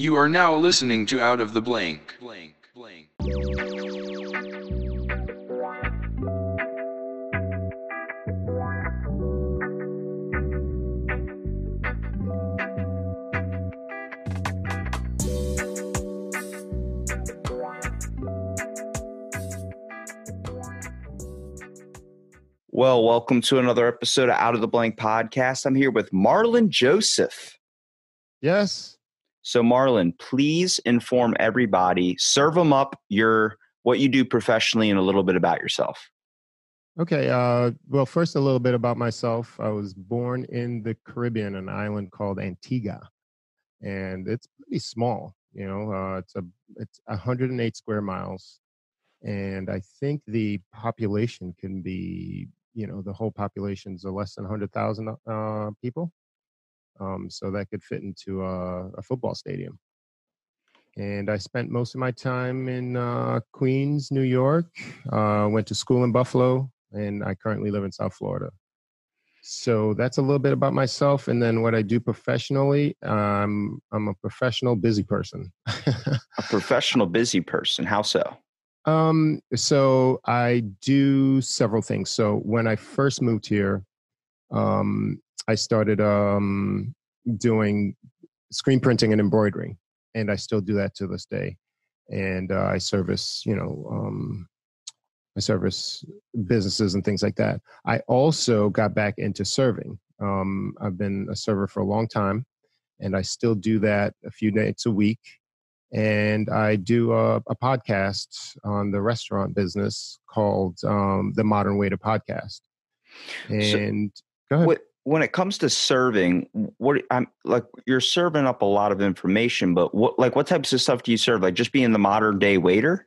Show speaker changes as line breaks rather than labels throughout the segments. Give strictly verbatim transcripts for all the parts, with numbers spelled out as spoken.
You are now listening to Out of the Blank. Blank, blank.
Well, welcome to another episode of Out of the Blank podcast. I'm here with Marlon Joseph.
Yes.
So Marlon, please inform everybody, serve them up your what you do professionally and a little bit about yourself.
Okay. Uh, well, first, a little bit about myself. I was born in the Caribbean, an island called Antigua, and it's pretty small. You know, uh, it's a it's one hundred eight square miles, and I think the population can be, you know, the whole population's a less than one hundred thousand uh, people. Um, so that could fit into a, a football stadium. And I spent most of my time in uh, Queens, New York. Uh, went to school in Buffalo, and I currently live in South Florida. So that's a little bit about myself. And then what I do professionally, um, I'm a professional busy person.
A professional busy person. How so?
Um, so I do several things. So when I first moved here, um, I started um, doing screen printing and embroidery, and I still do that to this day. And uh, I service, you know, um, I service businesses and things like that. I also got back into serving. Um, I've been a server for a long time, and I still do that a few nights a week. And I do a, a podcast on the restaurant business called um, the Modern Waiter Podcast. And so, go ahead.
What, when it comes to serving, what I'm like, you're serving up a lot of information, but what, like, what types of stuff do you serve? Like just being the modern day waiter?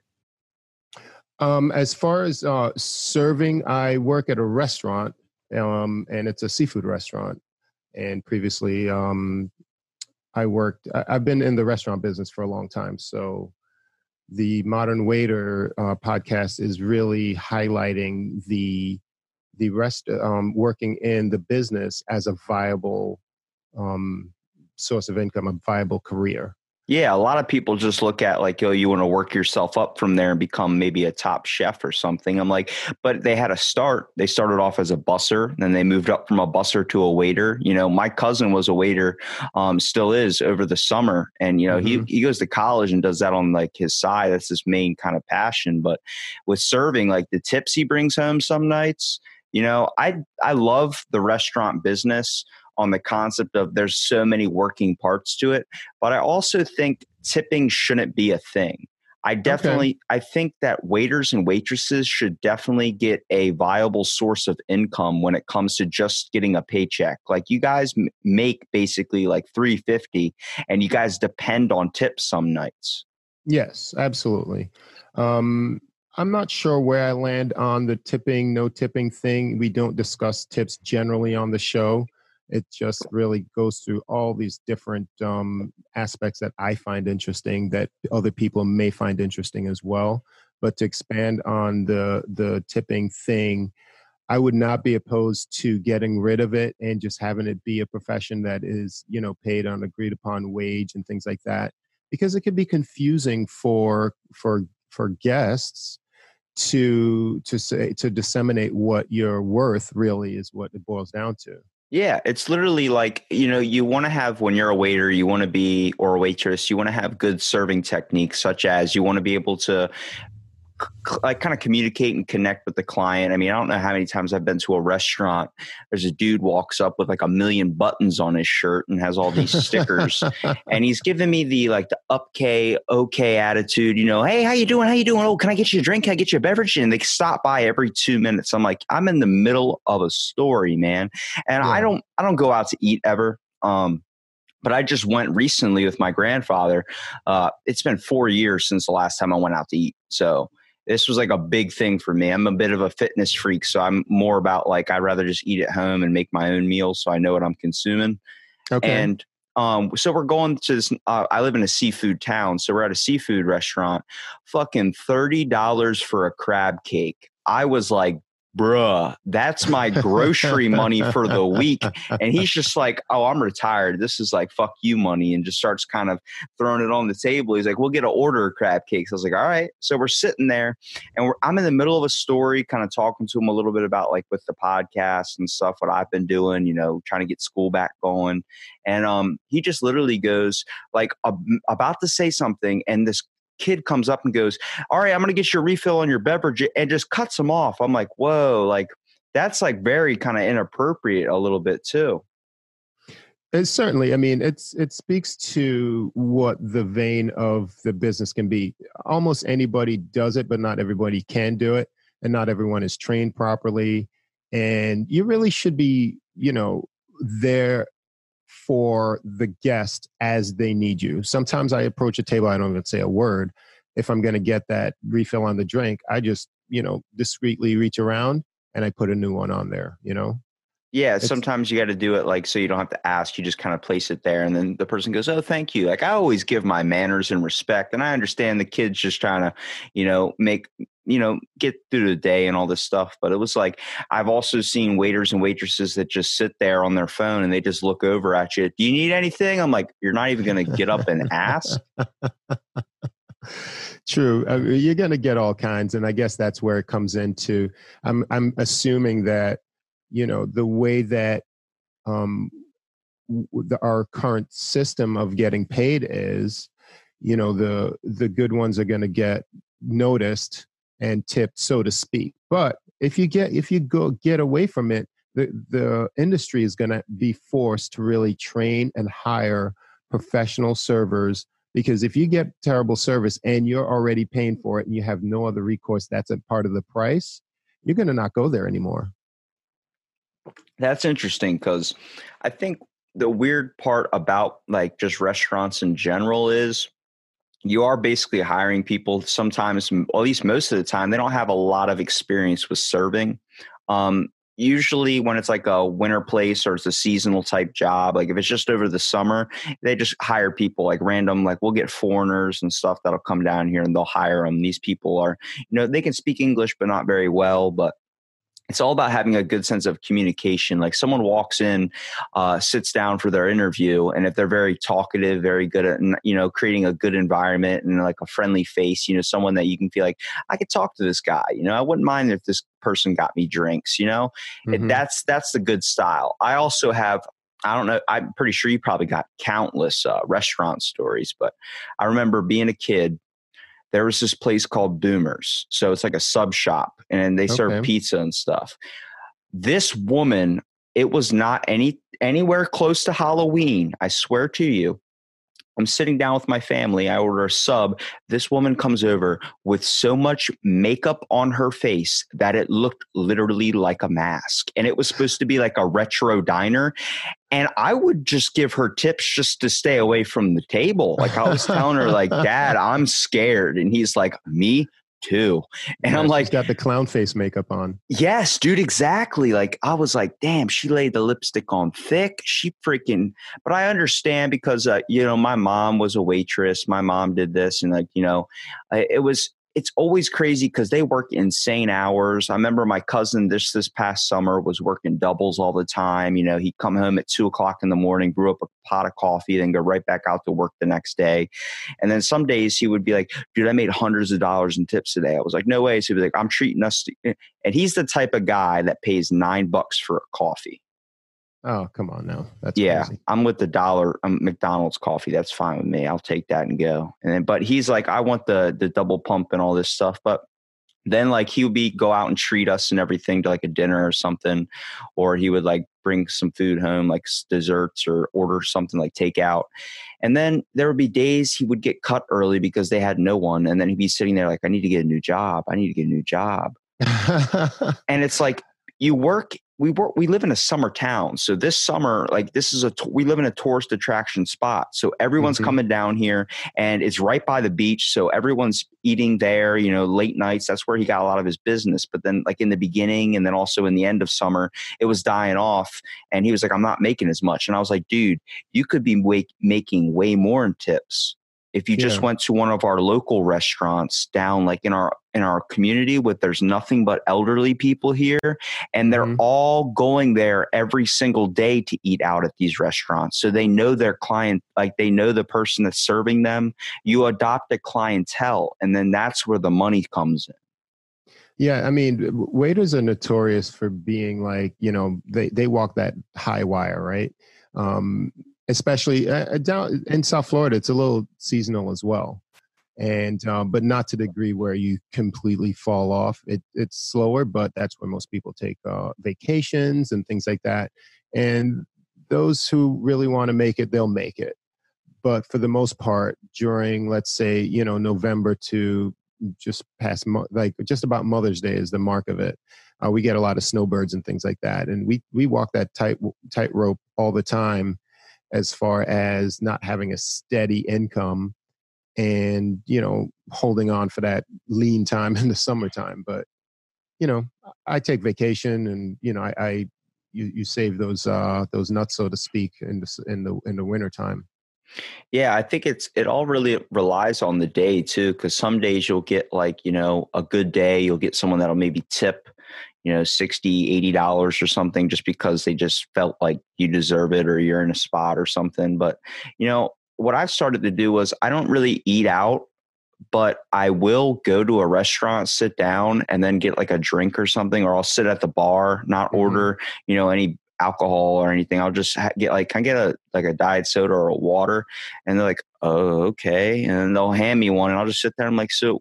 Um, as far as uh, serving, I work at a restaurant, um, and it's a seafood restaurant. And previously, um, I worked, I, I've been in the restaurant business for a long time. So the Modern Waiter uh, podcast is really highlighting the the rest, um, working in the business as a viable um, source of income, a viable career.
Yeah, a lot of people just look at like, oh, you want to work yourself up from there and become maybe a top chef or something. I'm like, but they had to start. They started off as a busser, and then they moved up from a busser to a waiter. You know, my cousin was a waiter, um, still is over the summer. And, you know, mm-hmm. he, he goes to college and does that on like his side. That's his main kind of passion. But with serving, like the tips he brings home some nights, you know, I I love the restaurant business on the concept of there's so many working parts to it. But I also think tipping shouldn't be a thing. I definitely, okay. I think that waiters and waitresses should definitely get a viable source of income when it comes to just getting a paycheck. Like you guys m- make basically like three hundred fifty dollars and you guys depend on tips some nights.
Yes, absolutely. Um, I'm not sure where I land on the tipping, no tipping thing. We don't discuss tips generally on the show. It just really goes through all these different um, aspects that I find interesting that other people may find interesting as well. But to expand on the the tipping thing, I would not be opposed to getting rid of it and just having it be a profession that is, you know, paid on agreed upon wage and things like that, because it could be confusing for for for guests to to say to disseminate what you're worth. Really is what it boils down to.
Yeah, it's literally like, you know, you want to have, when you're a waiter, you want to be, or a waitress, you want to have good serving techniques, such as you want to be able to like kind of communicate and connect with the client. I mean, I don't know how many times I've been to a restaurant. There's a dude walks up with like a million buttons on his shirt and has all these stickers, and he's giving me the like the upk okay attitude. You know, hey, how you doing? How you doing? Oh, can I get you a drink? Can I get you a beverage? And they stop by every two minutes. I'm like, I'm in the middle of a story, man, and yeah. I don't I don't go out to eat ever. Um, But I just went recently with my grandfather. Uh, it's been four years since the last time I went out to eat. So this was like a big thing for me. I'm a bit of a fitness freak, so I'm more about like I'd rather just eat at home and make my own meals so I know what I'm consuming. Okay. And um, so we're going to this. Uh, I live in a seafood town, so we're at a seafood restaurant. Fucking thirty dollars for a crab cake. I was like bruh, that's my grocery money for the week. And he's just like, oh, I'm retired. This is like, fuck you money. And just starts kind of throwing it on the table. He's like, we'll get an order of crab cakes. I was like, all right. So we're sitting there and we're, I'm in the middle of a story, kind of talking to him a little bit about like with the podcast and stuff, what I've been doing, you know, trying to get school back going. And um, he just literally goes like ab- about to say something. And this kid comes up and goes, all right, I'm going to get your refill on your beverage, and just cuts him off. I'm like, whoa, like that's like very kind of inappropriate a little bit too.
It's certainly, I mean, it's it speaks to what the vein of the business can be. Almost anybody does it, but not everybody can do it. And not everyone is trained properly. And you really should be, you know, there for the guest as they need you. Sometimes I approach a table, I don't even say a word. If I'm going to get that refill on the drink, I just, you know, discreetly reach around and I put a new one on there, you know?
Yeah,
It's,
sometimes you got to do it like so you don't have to ask. You just kind of place it there, and then the person goes, "Oh, thank you." Like I always give my manners and respect, and I understand the kid's just trying to, you know, make you know get through the day and all this stuff. But it was like I've also seen waiters and waitresses that just sit there on their phone and they just look over at you. Do you need anything? I'm like, you're not even going to get up and ask.
True. I mean, you're going to get all kinds, and I guess that's where it comes into. I'm I'm assuming that, you know, the way that um, w- the, our current system of getting paid is, you know, the the good ones are going to get noticed and tipped, so to speak. But if you get if you go get away from it, the the industry is going to be forced to really train and hire professional servers. Because if you get terrible service and you're already paying for it and you have no other recourse, that's a part of the price, you're going to not go there anymore.
That's interesting because I think the weird part about like just restaurants in general is you are basically hiring people sometimes, or at least most of the time, they don't have a lot of experience with serving. Um, usually when it's like a winter place or it's a seasonal type job, like if it's just over the summer, they just hire people like random, like we'll get foreigners and stuff that'll come down here and they'll hire them. These people are, you know, they can speak English, but not very well, but it's all about having a good sense of communication. Like someone walks in, uh, sits down for their interview, and if they're very talkative, very good at, you know, creating a good environment and like a friendly face, you know, someone that you can feel like I could talk to this guy, you know, I wouldn't mind if this person got me drinks, you know,
Mm-hmm.
it, that's, that's the good style. I also have, I don't know, I'm pretty sure you probably got countless uh, restaurant stories, but I remember being a kid, there was this place called Boomers. So it's like a sub shop and they serve
Okay.
pizza and stuff. This woman, it was not any anywhere close to Halloween. I swear to you. I'm sitting down with my family. I order a sub. This woman comes over with so much makeup on her face that it looked literally like a mask. And it was supposed to be like a retro diner. And I would just give her tips just to stay away from the table. Like I was telling her, like, Dad, I'm scared. And he's like, me too. And
Yeah,
I'm like,
she's got the clown face makeup on.
yes, dude, exactly. Like I was like, damn, she laid the lipstick on thick. She freaking, but I understand because, uh, you know, my mom was a waitress. My mom did this and like, you know, I, it was, it's always crazy because they work insane hours. I remember my cousin this, this past summer was working doubles all the time. You know, he'd come home at two o'clock in the morning, brew up a pot of coffee, then go right back out to work the next day. And then some days he would be like, dude, I made hundreds of dollars in tips today. I was like, no way. So he'd be like, I'm treating us. To, and he's the type of guy that pays nine bucks for a coffee.
Oh, come on now. That's
yeah,
crazy.
I'm with the dollar um, McDonald's coffee. That's fine with me. I'll take that and go. And then, but he's like, I want the the double pump and all this stuff. But then like he would be go out and treat us and everything to like a dinner or something, or he would like bring some food home, like desserts or order something like takeout. And then there would be days he would get cut early because they had no one. And then he'd be sitting there like, I need to get a new job. I need to get a new job. And it's like you work. We work, we live in a summer town. So this summer, like this is a, we live in a tourist attraction spot. So everyone's
Mhm.
coming down here and it's right by the beach. So everyone's eating there, you know, late nights. That's where he got a lot of his business. But then like in the beginning and then also in the end of summer, it was dying off. And he was like, I'm not making as much. And I was like, dude, you could be wake, making way more in tips. If you just
Yeah.
went to one of our local restaurants down like in our in our community with there's nothing but elderly people here, and they're
Mhm.
all going there every single day to eat out at these restaurants. So they know their client, like they know the person that's serving them. You adopt a clientele, and then that's where the money comes in.
Yeah, I mean, w- waiters are notorious for being like, you know, they they walk that high wire, right? Um, Especially uh, uh, down in South Florida, it's a little seasonal as well, and um, but not to the degree where you completely fall off. It it's slower, but that's where most people take uh, vacations and things like that. And those who really want to make it, they'll make it. But for the most part, during let's say you know November to just past mo- like just about Mother's Day is the mark of it. Uh, we get a lot of snowbirds and things like that, and we we walk that tight tightrope all the time as far as not having a steady income and you know holding on for that lean time in the summertime. But you know, I take vacation, and you know, I, I you you save those uh those nuts, so to speak, in the s- in the in the wintertime.
Yeah, I think it's it all really relies on the day too, because some days you'll get like, you know, a good day, you'll get someone that'll maybe tip, you know, sixty, eighty dollars or something just because they just felt like you deserve it or you're in a spot or something. But, you know, what I've started to do was I don't really eat out, but I will go to a restaurant, sit down, and then get like a drink or something, or I'll sit at the bar, not
Hmm.
order, you know, any alcohol or anything. I'll just ha- get like, can I get a like a diet soda or a water? And they're like, oh, okay. And then they'll hand me one, and I'll just sit there. I'm like, so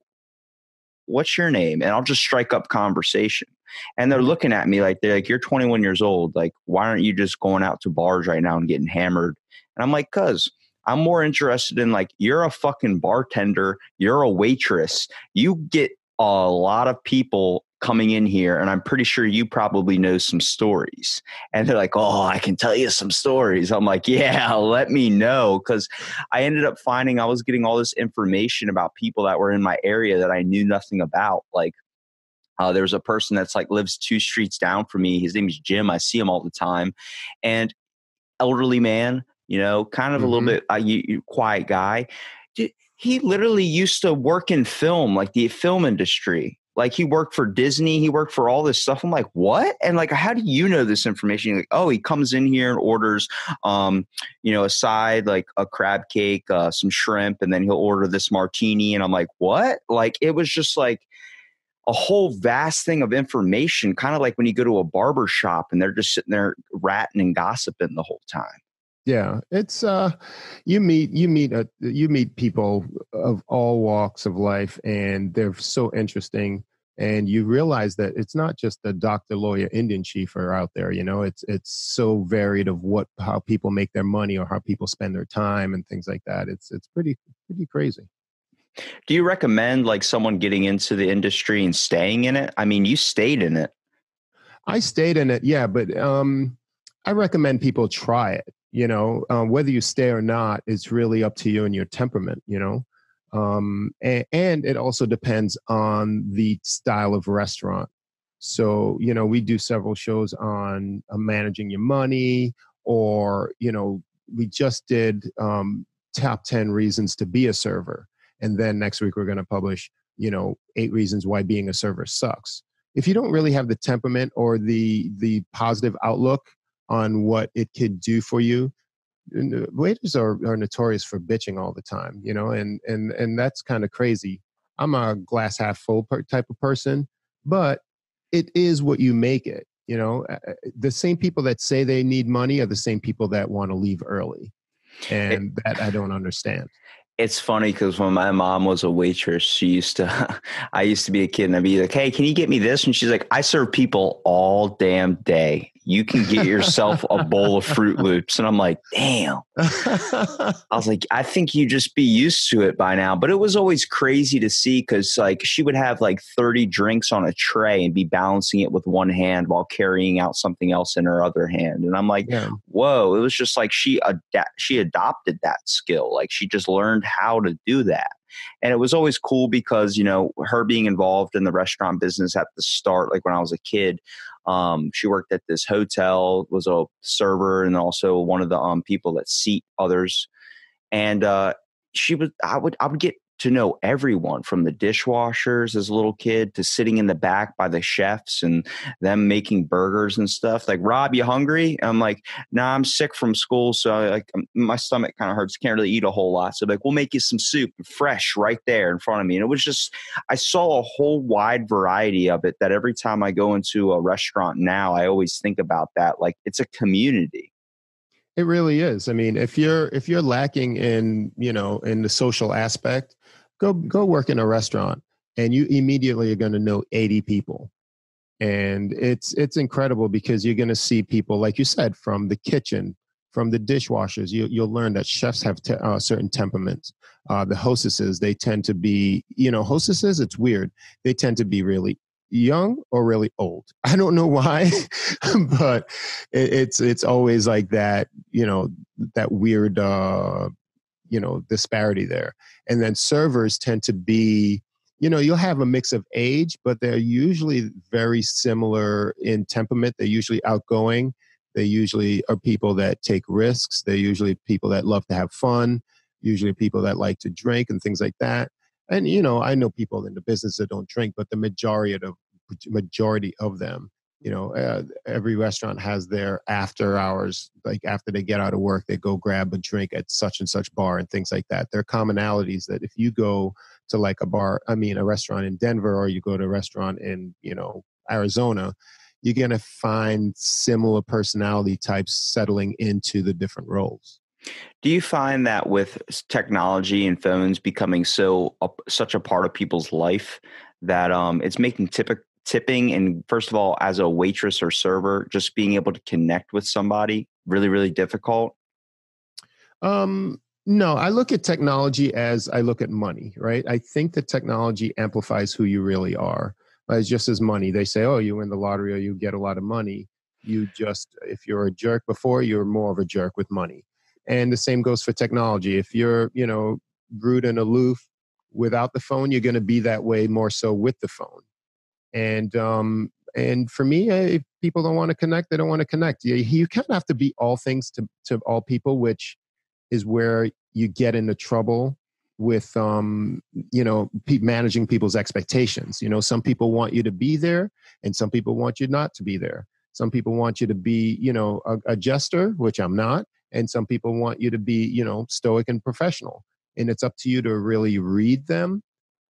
what's your name? And I'll just strike up conversation. And they're looking at me like they're like, you're twenty-one years old. Like, why aren't you just going out to bars right now and getting hammered? And I'm like, cuz I'm more interested in like, you're a fucking bartender, you're a waitress. You get a lot of people coming in here, and I'm pretty sure you probably know some stories. And they're like, oh, I can tell you some stories. I'm like, yeah, let me know. Cause I ended up finding I was getting all this information about people that were in my area that I knew nothing about. Like, uh, there's a person that's like lives two streets down from me. His name is Jim. I see him all the time, and elderly man, you know, kind of a little
Hmm.
bit uh, you, you, quiet guy. Dude, he literally used to work in film, like the film industry. Like he worked for Disney, he worked for all this stuff. I'm like, what? And like, how do you know this information? You're like, oh, he comes in here and orders, um, you know, a side like a crab cake, uh, some shrimp, and then he'll order this martini. And I'm like, what? Like, it was just like a whole vast thing of information, kind of like when you go to a barber shop and they're just sitting there ratting and gossiping the whole time.
Yeah, it's uh, you meet you meet uh, you meet people of all walks of life, and they're so interesting. And you realize that it's not just the doctor, lawyer, Indian chief are out there. You know, it's it's so varied of what how people make their money or how people spend their time and things like that. It's it's pretty pretty crazy.
Do you recommend like someone getting into the industry and staying in it? I mean, you stayed in it.
I stayed in it, yeah, but um, I recommend people try it. You know, um, whether you stay or not is really up to you and your temperament. You know, um, and, and it also depends on the style of restaurant. So, you know, we do several shows on uh, managing your money, or you know, we just did um, top ten reasons to be a server, and then next week we're going to publish, you know, eight reasons why being a server sucks. If you don't really have the temperament or the the positive outlook on what it could do for you, waiters are, are notorious for bitching all the time, you know, and and and that's kind of crazy. I'm a glass half full per, type of person, but it is what you make it. You know, Uh, uh, the same people that say they need money are the same people that want to leave early,
It,
and that I don't understand.
it's funny because when my mom was a waitress, she used to, I used to be a kid and I'd be like, hey, can you get me this? And she's like, I serve people all damn day. You can get yourself a bowl of Fruit Loops. And I'm like, damn. I was like, I think you just be used to it by now. But it was always crazy to see because like she would have like thirty drinks on a tray and be balancing it with one hand while carrying out something else in her other hand. And I'm like,
Yeah.
whoa, it was just like she ad- she adopted that skill. Like she just learned how to do that. And it was always cool because, you know, her being involved in the restaurant business at the start, like when I was a kid, um, she worked at this hotel, was a server, and also one of the um, people that seat others. And uh, she was, I would, I would get to know everyone from the dishwashers as a little kid to sitting in the back by the chefs and them making burgers and stuff. Like, Rob, you hungry? And I'm like, nah, I'm sick from school. So I, like my stomach kind of hurts. Can't really eat a whole lot. So like, we'll make you some soup fresh right there in front of me. And it was just, I saw a whole wide variety of it that every time I go into a restaurant now, I always think about that. Like, it's a community.
It really is. I mean, if you're if you're lacking in, you know, in the social aspect, go go work in a restaurant and you immediately are going to know eighty people. And it's it's incredible because you're going to see people, like you said, from the kitchen, from the dishwashers. You, you'll learn that chefs have te- uh, certain temperaments. Uh, the hostesses, they tend to be, you know, hostesses, it's weird. They tend to be really young or really old. I don't know why, but it, it's it's always like that, you know, that weird, uh, you know, disparity there. And then servers tend to be, you know, you'll have a mix of age, but they're usually very similar in temperament. They're usually outgoing. They usually are people that take risks. They're usually people that love to have fun, usually people that like to drink and things like that. And, you know, I know people in the business that don't drink, but the majority of the majority of them, you know, uh, every restaurant has their after hours, like after they get out of work, they go grab a drink at such and such bar and things like that. There are commonalities that if you go to like a bar, I mean, a restaurant in Denver, or you go to a restaurant in, you know, Arizona, you're going to find similar personality types settling into the different roles.
Do you find that with technology and phones becoming so uh, such a part of people's life that um, it's making typical tipping and, first of all, as a waitress or server, just being able to connect with somebody really, really difficult?
Um, no, I look at technology as I look at money, right? I think that technology amplifies who you really are. It's just as money. They say, oh, you win the lottery or you get a lot of money. You just, if you're a jerk before, you're more of a jerk with money. And the same goes for technology. If you're, you know, rude and aloof without the phone, you're going to be that way more so with the phone. And um, and for me, if people don't want to connect, they don't want to connect. You, you kind of have to be all things to, to all people, which is where you get into trouble with, um, you know, pe- managing people's expectations. You know, some people want you to be there and some people want you not to be there. Some people want you to be, you know, a, a jester, which I'm not. And some people want you to be, you know, stoic and professional. And it's up to you to really read them.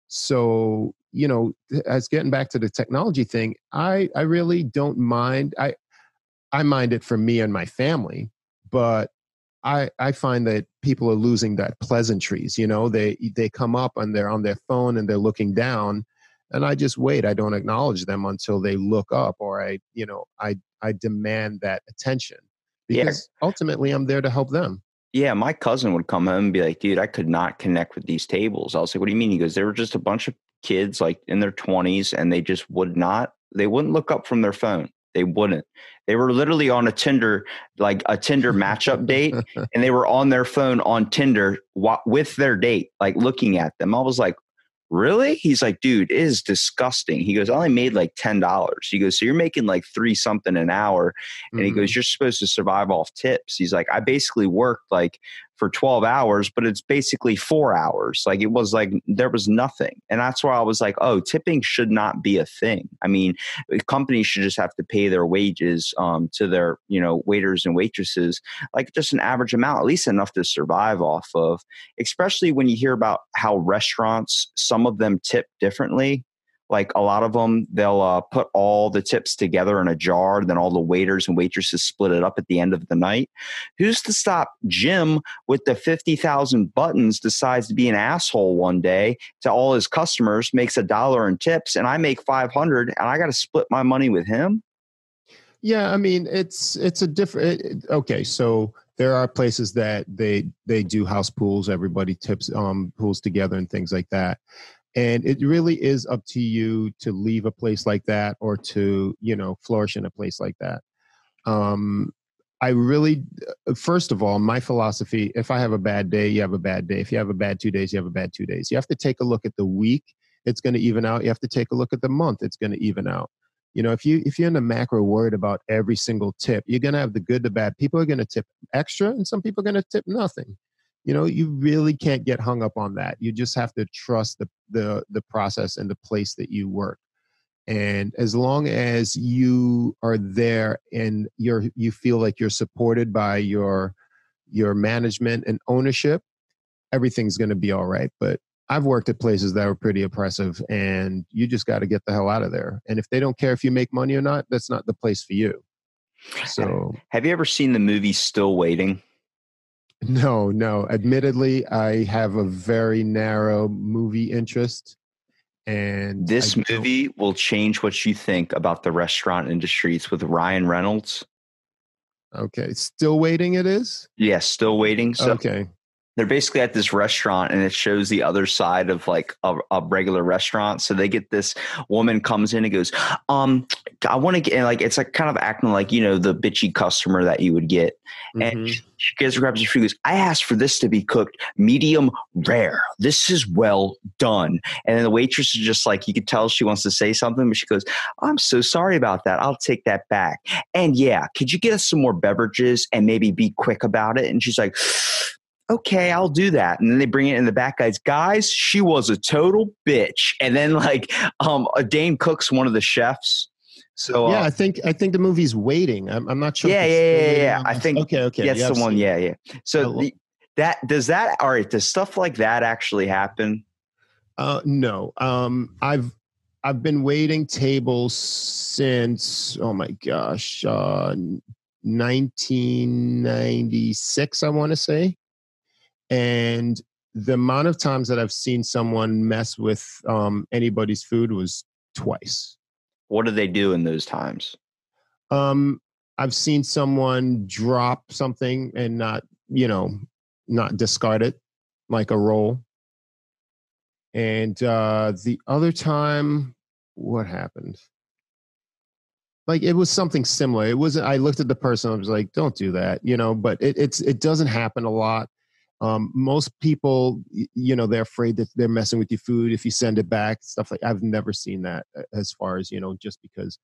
So, you know, as getting back to the technology thing, I, I really don't mind. I, I mind it for me and my family, but I, I find that people are losing that pleasantries. You know, they, they come up and they're on their phone and they're looking down, and I just wait. I don't acknowledge them until they look up, or I, you know, I, I demand that attention because yeah. ultimately I'm there to help them.
Yeah, my cousin would come home and be like, dude, I could not connect with these tables. I was like, what do you mean? He goes, they were just a bunch of kids like in their twenties, and they just would not, they wouldn't look up from their phone. They wouldn't. They were literally on a Tinder, like a Tinder matchup date, and they were on their phone on Tinder with their date, like looking at them. I was like, really? He's like, dude, it is disgusting. He goes, I only made like ten dollars. He goes, so you're making like three something an hour. And mm-hmm. he goes, you're supposed to survive off tips. He's like, I basically worked like for twelve hours, but it's basically four hours. Like it was like, there was nothing. And that's why I was like, oh, tipping should not be a thing. I mean, companies should just have to pay their wages um, to their, you know, waiters and waitresses, like just an average amount, at least enough to survive off of, especially when you hear about how restaurants, some of them tip differently. Like a lot of them, they'll uh, put all the tips together in a jar, and then all the waiters and waitresses split it up at the end of the night. Who's to stop Jim with the fifty thousand buttons decides to be an asshole one day to all his customers, makes a dollar in tips, and I make five hundred, and I got to split my money with him?
Yeah, I mean, it's it's a different. It, okay, so there are places that they they do house pools. Everybody tips um, pools together and things like that. And it really is up to you to leave a place like that or to, you know, flourish in a place like that. Um, I really, first of all, my philosophy, if I have a bad day, you have a bad day. If you have a bad two days, you have a bad two days. You have to take a look at the week. It's going to even out. You have to take a look at the month. It's going to even out. You know, if you, if you're in the macro worried about every single tip, you're going to have the good, the bad. People are going to tip extra and some people are going to tip nothing. you know, you really can't get hung up on that. You just have to trust the the the process and the place that you work. And as long as you are there and you're you feel like you're supported by your your management and ownership, everything's going to be all right. But I've worked at places that were pretty oppressive, and you just got to get the hell out of there. And if they don't care if you make money or not, that's not the place for you. So,
have you ever seen the movie Still Waiting?
No, no. Admittedly, I have a very narrow movie interest. And
this movie will change what you think about the restaurant industry. It's with Ryan Reynolds.
Okay. Still Waiting it is?
Yes, yeah, Still Waiting. So
okay.
They're basically at this restaurant, and it shows the other side of like a, a regular restaurant. So they get this woman comes in and goes, um, I want to get like, it's like kind of acting like, you know, the bitchy customer that you would get. Mm-hmm. And she, she gets grabs her food, goes, I asked for this to be cooked medium rare. This is well done. And then the waitress is just like, you could tell she wants to say something, but she goes, I'm so sorry about that. I'll take that back. And yeah, could you get us some more beverages and maybe be quick about it? And she's like, okay, I'll do that. And then they bring it in the back, guys. Guys, she was a total bitch. And then like um, Dane Cook's one of the chefs. So
yeah,
uh,
I think I think the movie's Waiting. I'm, I'm not sure.
Yeah, yeah, yeah, yeah. yeah. I think
okay, okay.
That's the one. Yeah, yeah. So the, that does that. All right. Does stuff like that actually happen?
Uh, no. Um, I've I've been waiting tables since oh my gosh, uh, nineteen ninety-six. I want to say. And the amount of times that I've seen someone mess with um, anybody's food was twice.
What do they do in those times?
Um, I've seen someone drop something and not, you know, not discard it like a roll. And uh, the other time, what happened? Like it was something similar. It wasn't. I looked at the person. I was like, "Don't do that," you know. But it, it's it doesn't happen a lot. Um, most people, you know, they're afraid that they're messing with your food if you send it back, stuff like I've never seen that as far as, you know, just because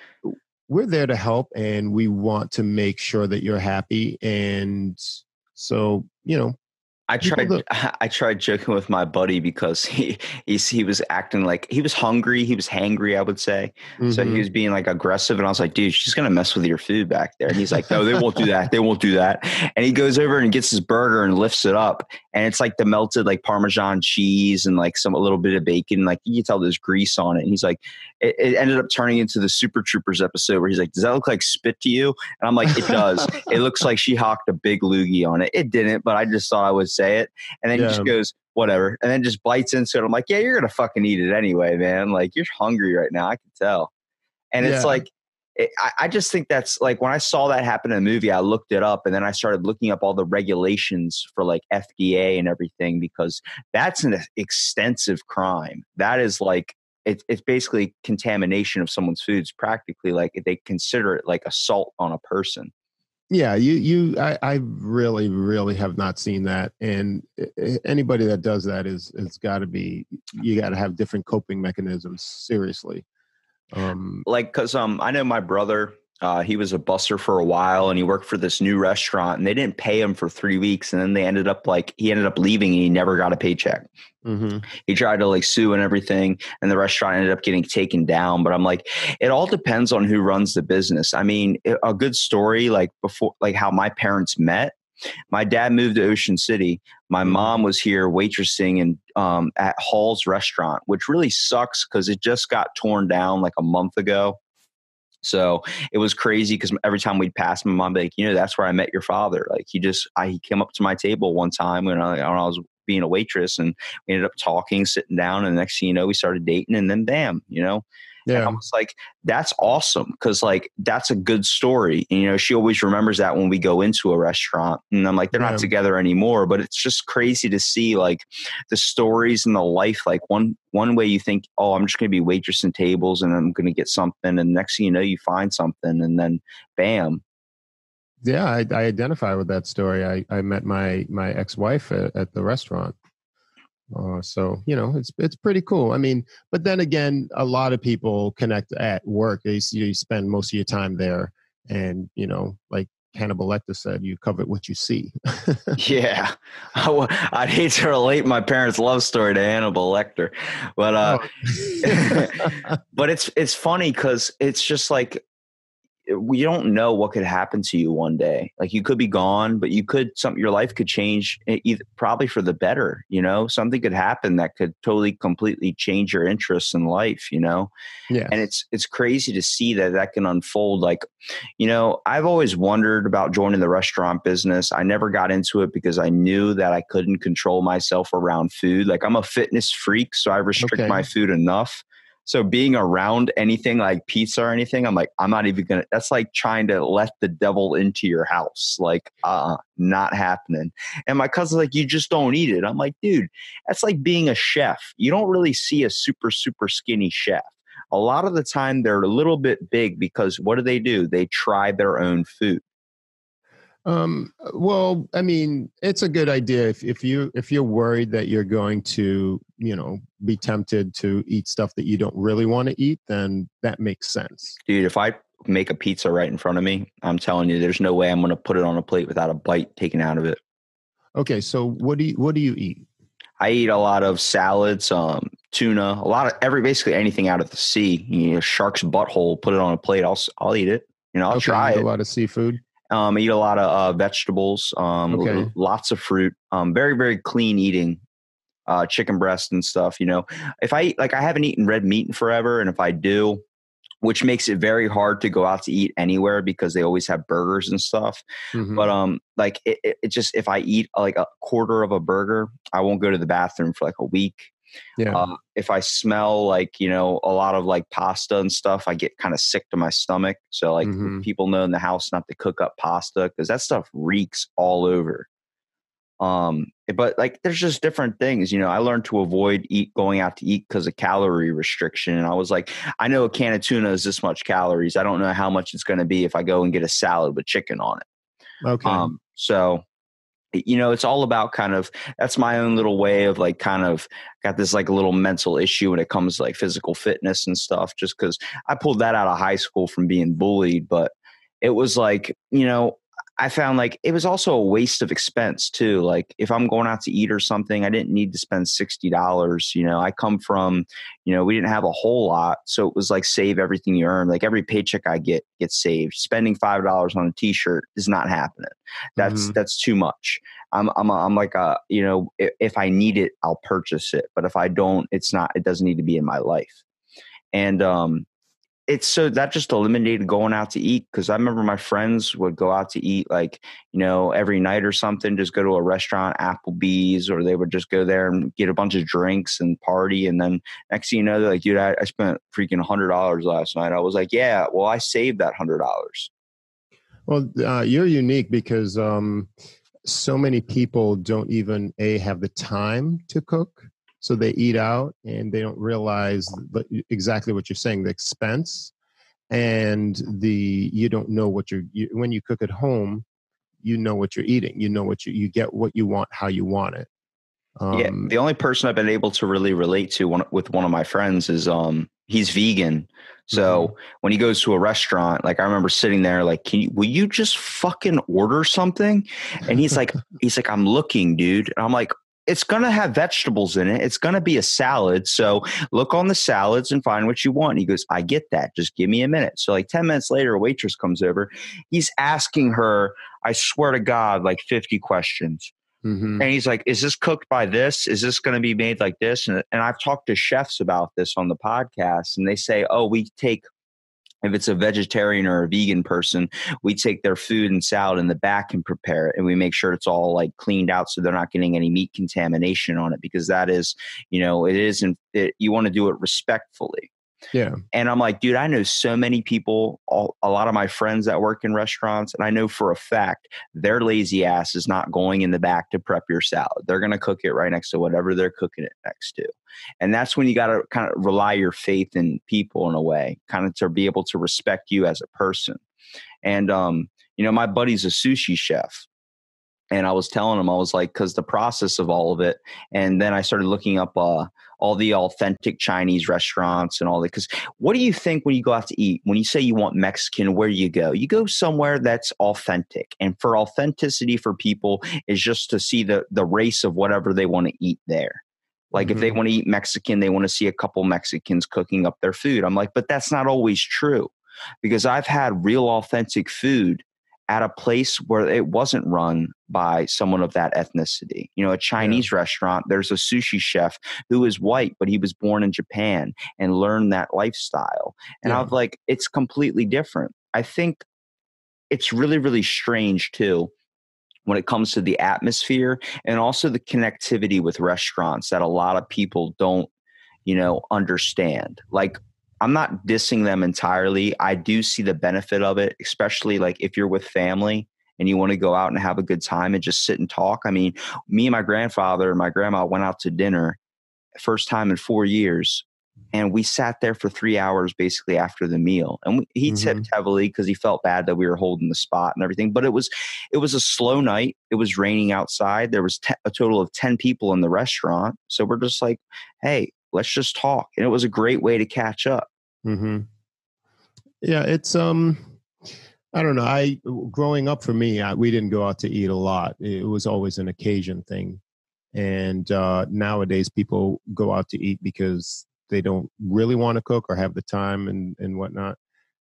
we're there to help and we want to make sure that you're happy. And so, you know,
I tried. That, I tried joking with my buddy because he he he was acting like he was hungry. He was hangry, I would say. Mm-hmm. So he was being like aggressive, and I was like, "Dude, she's gonna mess with your food back there." And he's like, "No, they won't do that. They won't do that." And he goes over and gets his burger and lifts it up, and it's like the melted like Parmesan cheese and like some a little bit of bacon. Like you can tell there's grease on it. And he's like, it, it ended up turning into the Super Troopers episode where he's like, "Does that look like spit to you?" And I'm like, "It does. It looks like she hocked a big loogie on it." It didn't, but I just thought I would say it. And then yeah. he just goes, whatever. And then just bites into it. I'm like, yeah, you're going to fucking eat it anyway, man. Like, you're hungry right now. I can tell. And yeah. it's like, it, I, I just think that's like when I saw that happen in the movie, I looked it up and then I started looking up all the regulations for like F D A and everything, because that's an extensive crime. That is like, it, it's basically contamination of someone's food. It's practically like they consider it like assault on a person.
Yeah, you, you, I, I really, really have not seen that. And anybody that does that is, it's got to be, you got to have different coping mechanisms. Seriously.
Um, like, cause, um, I know my brother, uh, he was a busser for a while and he worked for this new restaurant and they didn't pay him for three weeks. And then they ended up like, he ended up leaving and he never got a paycheck. Mm-hmm. He tried to like sue and everything, and the restaurant ended up getting taken down. But I'm like, it all depends on who runs the business. I mean, a good story, like before, like how my parents met. My dad moved to Ocean City. My mm-hmm. mom was here waitressing and um, at Hall's restaurant, which really sucks because it just got torn down like a month ago. So it was crazy because every time we'd pass, my mom would be like, you know, that's where I met your father. Like he just, I, he came up to my table one time when I, when I was being a waitress, and we ended up talking, sitting down, and the next thing you know, we started dating, and then bam, you know. Yeah. And I was like, that's awesome, because like that's a good story. And, you know, she always remembers that when we go into a restaurant, and I'm like, they're yeah. not together anymore, but it's just crazy to see like the stories and the life. Like one one way you think, oh, I'm just going to be waitressing tables and I'm going to get something, and next thing you know, you find something, and then bam.
Yeah, I, I identify with that story. I, I met my my ex-wife at, at the restaurant. Uh, so, you know, it's it's pretty cool. I mean, but then again, a lot of people connect at work. They, you, you spend most of your time there. And, you know, like Hannibal Lecter said, you covet what you see.
Yeah. I w- I'd hate to relate my parents' love story to Hannibal Lecter, but uh,
Oh.
but it's it's funny because it's just like we don't know what could happen to you one day. Like you could be gone, but you could some your life could change either, probably for the better. You know, something could happen that could totally, completely change your interests in life. You know,
Yeah.
and it's it's crazy to see that that can unfold. Like, you know, I've always wondered about joining the restaurant business. I never got into it because I knew that I couldn't control myself around food. Like I'm a fitness freak, so I restrict
Okay.
my food enough. So being around anything like pizza or anything, I'm like, I'm not even going to, that's like trying to let the devil into your house. Like, uh, not happening. And my cousin's like, you just don't eat it. I'm like, dude, that's like being a chef. You don't really see a super, super skinny chef. A lot of the time they're a little bit big because what do they do? They try their own food.
Um, well, I mean, it's a good idea if, if you if you're worried that you're going to, you know, be tempted to eat stuff that you don't really want to eat, then that makes sense.
Dude, if I make a pizza right in front of me, I'm telling you, there's no way I'm going to put it on a plate without a bite taken out of it.
Okay, so what do you what do you eat?
I eat a lot of salads, um, tuna, a lot of every basically anything out of the sea. You know, shark's butthole, put it on a plate. I'll I'll eat it. You know, I'll
Okay,
try
you eat
it.
a lot of seafood.
Um, I eat a lot of uh, vegetables, um,
Okay.
l- lots of fruit, um, very, very clean eating, uh, chicken breast and stuff. You know, if I eat, like, I haven't eaten red meat in forever. And if I do, which makes it very hard to go out to eat anywhere because they always have burgers and stuff.
Mhm.
But, um, like it, it, it just, if I eat like a quarter of a burger, I won't go to the bathroom for like a week.
Yeah.
Uh, if I smell like, you know, a lot of like pasta and stuff, I get kind of sick to my stomach. So like
Mhm.
people know in the house not to cook up pasta because that stuff reeks all over. Um, but like there's just different things, you know, I learned to avoid eat going out to eat because of calorie restriction. And I was like, I know a can of tuna is this much calories. I don't know how much it's going to be if I go and get a salad with chicken on it.
Okay.
Um, so you know, it's all about kind of, that's my own little way of like kind of got this like a little mental issue when it comes to like physical fitness and stuff, just because I pulled that out of high school from being bullied. But it was like, you know, I found like it was also a waste of expense too. Like if I'm going out to eat or something, I didn't need to spend sixty dollars. You know, I come from, you know, we didn't have a whole lot. So it was like save everything you earn. Like every paycheck I get gets saved. Spending five dollars on a t-shirt is not happening. That's,
Mhm.
that's too much. I'm, I'm, I'm like, a, you know, if, if I need it, I'll purchase it. But if I don't, it's not, it doesn't need to be in my life. And, um, it's so that just eliminated going out to eat. Cause I remember my friends would go out to eat like, you know, every night or something, just go to a restaurant, Applebee's, or they would just go there and get a bunch of drinks and party. And then next thing you know, they're like, dude, I, I spent freaking a hundred dollars last night. I was like, yeah, well, I saved that hundred dollars.
Well, uh, you're unique because um, so many people don't even a have the time to cook, so they eat out and they don't realize the, exactly what you're saying, the expense and the you don't know what you're you, when you cook at home, you know what you're eating, you know what you you get what you want how you want it.
Yeah,
Um,
the only person I've been able to really relate to one, with one of my friends is um he's vegan. So
Mhm.
when he goes to a restaurant, like I remember sitting there like, can you, will you just fucking order something? And he's like, he's like, I'm looking, dude. And I'm like, it's going to have vegetables in it. It's going to be a salad. So look on the salads and find what you want. And he goes, I get that. Just give me a minute. So like ten minutes later, a waitress comes over. He's asking her, I swear to God, like fifty questions.
Mhm.
And he's like, is this cooked by this? Is this going to be made like this? And, and I've talked to chefs about this on the podcast, and they say, oh, we take, if it's a vegetarian or a vegan person, we take their food and salad in the back and prepare it. And we make sure it's all like cleaned out so they're not getting any meat contamination on it, because that is, you know, it isn't, it, you want to do it respectfully.
Yeah.
And I'm like, dude, I know so many people, all, a lot of my friends that work in restaurants, and I know for a fact their lazy ass is not going in the back to prep your salad. They're going to cook it right next to whatever they're cooking it next to. And that's when you got to kind of rely your faith in people in a way, kind of to be able to respect you as a person. And, um, you know, my buddy's a sushi chef. And I was telling him, I was like, because the process of all of it. And then I started looking up uh, all the authentic Chinese restaurants and all that. Because what do you think when you go out to eat? When you say you want Mexican, where do you go? You go somewhere that's authentic. And for authenticity for people is just to see the, the race of whatever they want to eat there. Like mm-hmm. if they want to eat Mexican, they want to see a couple Mexicans cooking up their food. I'm like, but that's not always true, because I've had real authentic food at a place where it wasn't run by someone of that ethnicity. You know, a Chinese yeah. restaurant, there's a sushi chef who is white, but he was born in Japan and learned that lifestyle. And yeah. I was like, it's completely different. I think it's really, really strange too, when it comes to the atmosphere and also the connectivity with restaurants that a lot of people don't, you know, understand. Like, I'm not dissing them entirely. I do see the benefit of it, especially like if you're with family and you want to go out and have a good time and just sit and talk. I mean, me and my grandfather and my grandma went out to dinner, first time in four years. And we sat there for three hours basically after the meal. And we, he mm-hmm. tipped heavily because he felt bad that we were holding the spot and everything. But it was it was a slow night. It was raining outside. There was te- a total of ten people in the restaurant. So we're just like, hey, let's just talk. And it was a great way to catch up.
Mm-hmm. Yeah, it's, um, I don't know. I, growing up for me, I, we didn't go out to eat a lot. It was always an occasion thing. And uh, nowadays people go out to eat because they don't really want to cook or have the time and, and whatnot.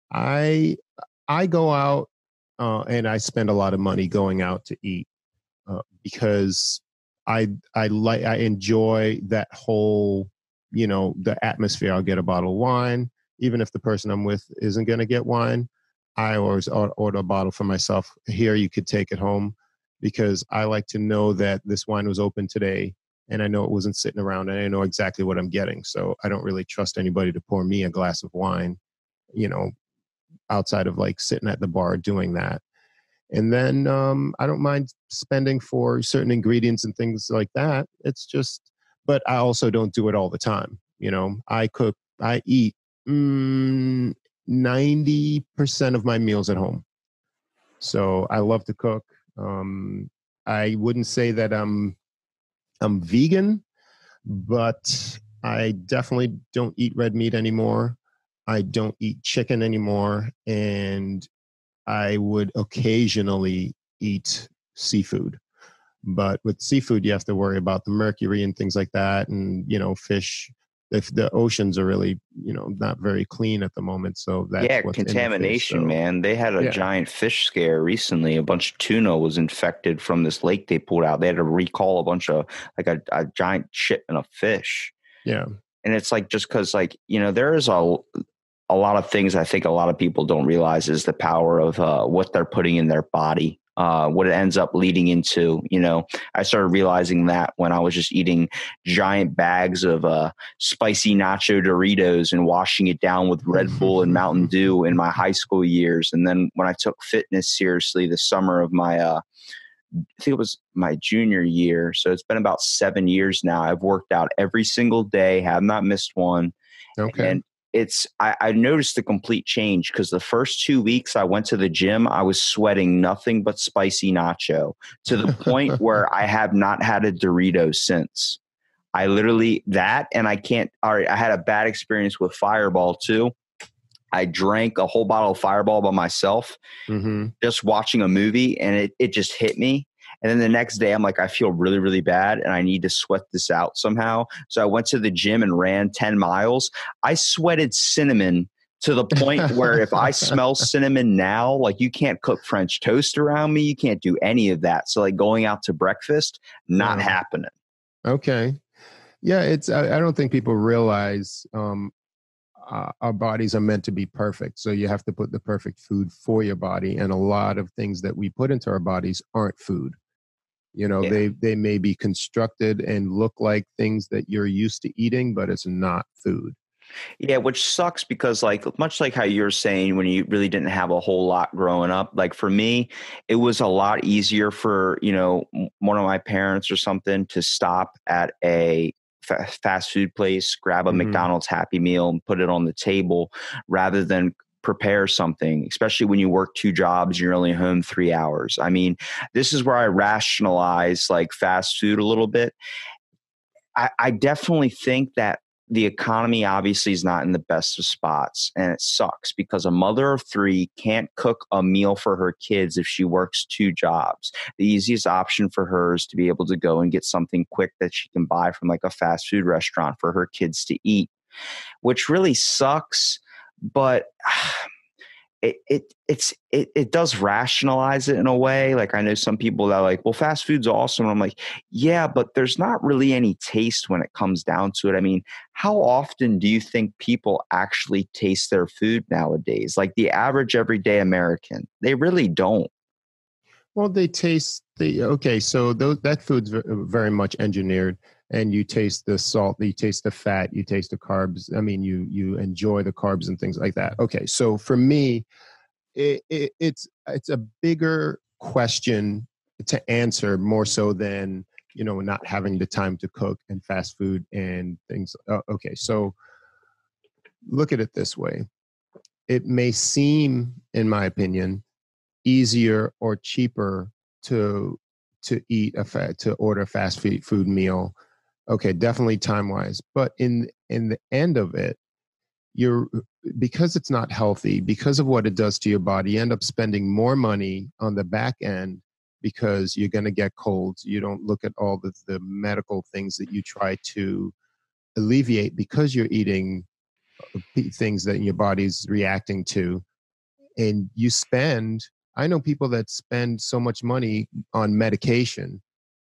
I, I go out uh, and I spend a lot of money going out to eat uh, because I, I like, I enjoy that whole, you know, the atmosphere. I'll get a bottle of wine. Even if the person I'm with isn't going to get wine, I always order a bottle for myself. Here, you could take it home, because I like to know that this wine was open today and I know it wasn't sitting around and I know exactly what I'm getting. So I don't really trust anybody to pour me a glass of wine, you know, outside of like sitting at the bar doing that. And then um, I don't mind spending for certain ingredients and things like that. It's just, but I also don't do it all the time. You know, I cook, I eat Mm, ninety percent of my meals at home. So I love to cook. Um, I wouldn't say that I'm, I'm vegan, but I definitely don't eat red meat anymore. I don't eat chicken anymore. And I would occasionally eat seafood. But with seafood, you have to worry about the mercury and things like that. And, you know, fish. If the oceans are really, you know, not very clean at the moment. So that's
yeah,
what's
contamination,
in the fish, so.
man. They had a yeah. giant fish scare recently. A bunch of tuna was infected from this lake they pulled out. They had to recall a bunch of like a, a giant shipment of fish.
Yeah.
And it's like, just because like, you know, there is a, a lot of things I think a lot of people don't realize is the power of uh, what they're putting in their body. Uh, what it ends up leading into, you know, I started realizing that when I was just eating giant bags of uh, spicy nacho Doritos and washing it down with Red Bull and Mountain Dew in my high school years. And then when I took fitness seriously the summer of my, uh, I think it was my junior year. So it's been about seven years now. I've worked out every single day, have not missed one.
Okay.
And it's, I, I noticed a complete change, because the first two weeks I went to the gym, I was sweating nothing but spicy nacho, to the point where I have not had a Dorito since. I literally that, and I can't, all right, I had a bad experience with Fireball too. I drank a whole bottle of Fireball by myself, mm-hmm. just watching a movie, and it, it just hit me. And then the next day I'm like, I feel really, really bad and I need to sweat this out somehow. So I went to the gym and ran ten miles. I sweated cinnamon to the point where if I smell cinnamon now, like, you can't cook French toast around me. You can't do any of that. So like going out to breakfast, not yeah. happening.
Okay. Yeah. It's, I, I don't think people realize, um, Uh, our bodies are meant to be perfect. So you have to put the perfect food for your body. And a lot of things that we put into our bodies aren't food. You know, yeah. they, they may be constructed and look like things that you're used to eating, but it's not food.
Yeah, which sucks, because like, much like how you're saying, when you really didn't have a whole lot growing up, like for me, it was a lot easier for, you know, one of my parents or something to stop at a fast food place, grab a mm-hmm. McDonald's Happy Meal and put it on the table, rather than prepare something, especially when you work two jobs, you're only home three hours. I mean, this is where I rationalize like fast food a little bit. I, I definitely think that the economy obviously is not in the best of spots, and it sucks because a mother of three can't cook a meal for her kids if she works two jobs. The easiest option for her is to be able to go and get something quick that she can buy from like a fast food restaurant for her kids to eat, which really sucks. But it it it's it, it does rationalize it in a way. Like I know some people that are like, well, fast food's awesome. And I'm like, yeah, but there's not really any taste when it comes down to it. I mean, how often do you think people actually taste their food nowadays? Like the average everyday American, they really don't.
Well, they taste the okay. So those, that food's very much engineered, and you taste the salt, you taste the fat, you taste the carbs. I mean, you you enjoy the carbs and things like that. Okay, so for me, it, it, it's it's a bigger question to answer more so than you know not having the time to cook and fast food and things. Uh, okay, so look at it this way: it may seem, in my opinion, easier or cheaper to to eat a fa- to order a fast food food meal. Okay, definitely time wise, but in in the end of it, you're because it's not healthy, because of what it does to your body, you end up spending more money on the back end because you're going to get colds. You don't look at all the, the medical things that you try to alleviate because you're eating things that your body's reacting to, and you spend I know people that spend so much money on medication,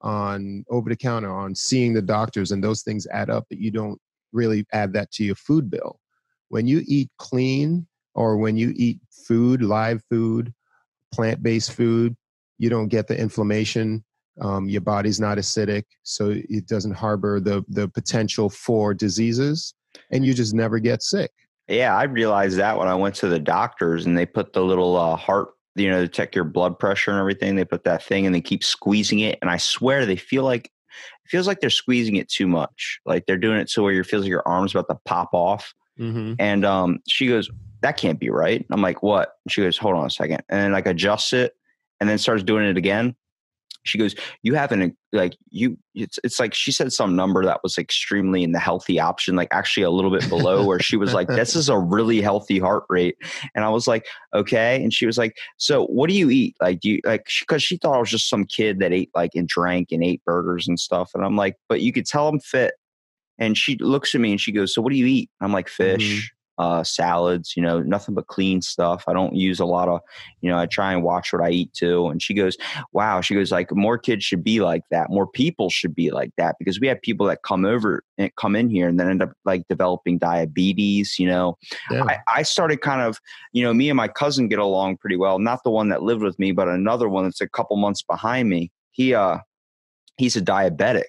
on over the counter, on seeing the doctors, and those things add up that you don't really add that to your food bill. When you eat clean or when you eat food, live food, plant-based food, you don't get the inflammation. Um, your body's not acidic, so it doesn't harbor the the potential for diseases, and you just never get sick.
Yeah, I realized that when I went to the doctors and they put the little uh, heart, you know, to check your blood pressure and everything. They put that thing and they keep squeezing it. And I swear they feel like, it feels like they're squeezing it too much. Like they're doing it so where you feels like your arm's about to pop off.
Mm-hmm.
And um, she goes, that can't be right. I'm like, what? And she goes, hold on a second. And then like adjusts it and then starts doing it again. She goes, you haven't like you, it's, it's like she said some number that was extremely in the healthy option, like actually a little bit below where she was like, this is a really healthy heart rate. And I was like, okay. And she was like, so what do you eat? Like, do you like, cause she thought I was just some kid that ate like and drank and ate burgers and stuff. And I'm like, but you could tell I'm fit. And she looks at me and she goes, so what do you eat? I'm like, fish. Mm-hmm. Uh, salads, you know, nothing but clean stuff. I don't use a lot of, you know, I try and watch what I eat too. And she goes, wow, she goes like more kids should be like that. More people should be like that because we have people that come over and come in here and then end up like developing diabetes, you know. Yeah. I, I started kind of, you know, me and my cousin get along pretty well. Not the one that lived with me, but another one that's a couple months behind me. He, uh, he's a diabetic.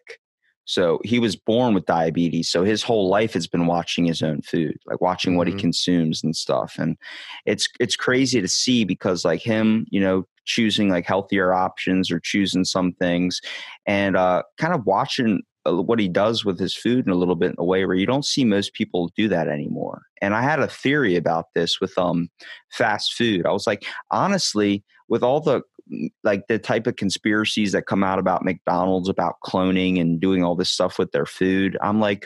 So he was born with diabetes. So his whole life has been watching his own food, like watching mm-hmm. what he consumes and stuff. And it's, it's crazy to see because like him, you know, choosing like healthier options or choosing some things and uh, kind of watching what he does with his food in a little bit in a way where you don't see most people do that anymore. And I had a theory about this with um fast food. I was like, honestly, with all the like the type of conspiracies that come out about McDonald's, about cloning and doing all this stuff with their food, I'm like,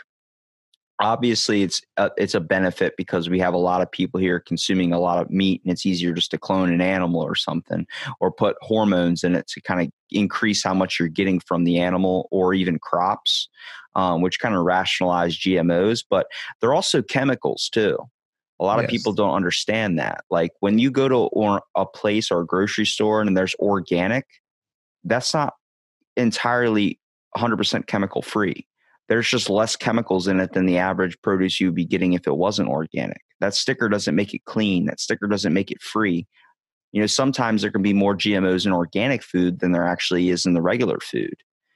obviously it's a, it's a benefit because we have a lot of people here consuming a lot of meat and it's easier just to clone an animal or something or put hormones in it to kind of increase how much you're getting from the animal or even crops, um, which kind of rationalize G M Os, but they're also chemicals too. A lot yes. of people don't understand that. Like when you go to or a place or a grocery store and there's organic, that's not entirely one hundred percent chemical free. There's just less chemicals in it than the average produce you'd be getting if it wasn't organic. That sticker doesn't make it clean. That sticker doesn't make it free. You know, sometimes there can be more G M Os in organic food than there actually is in the regular food.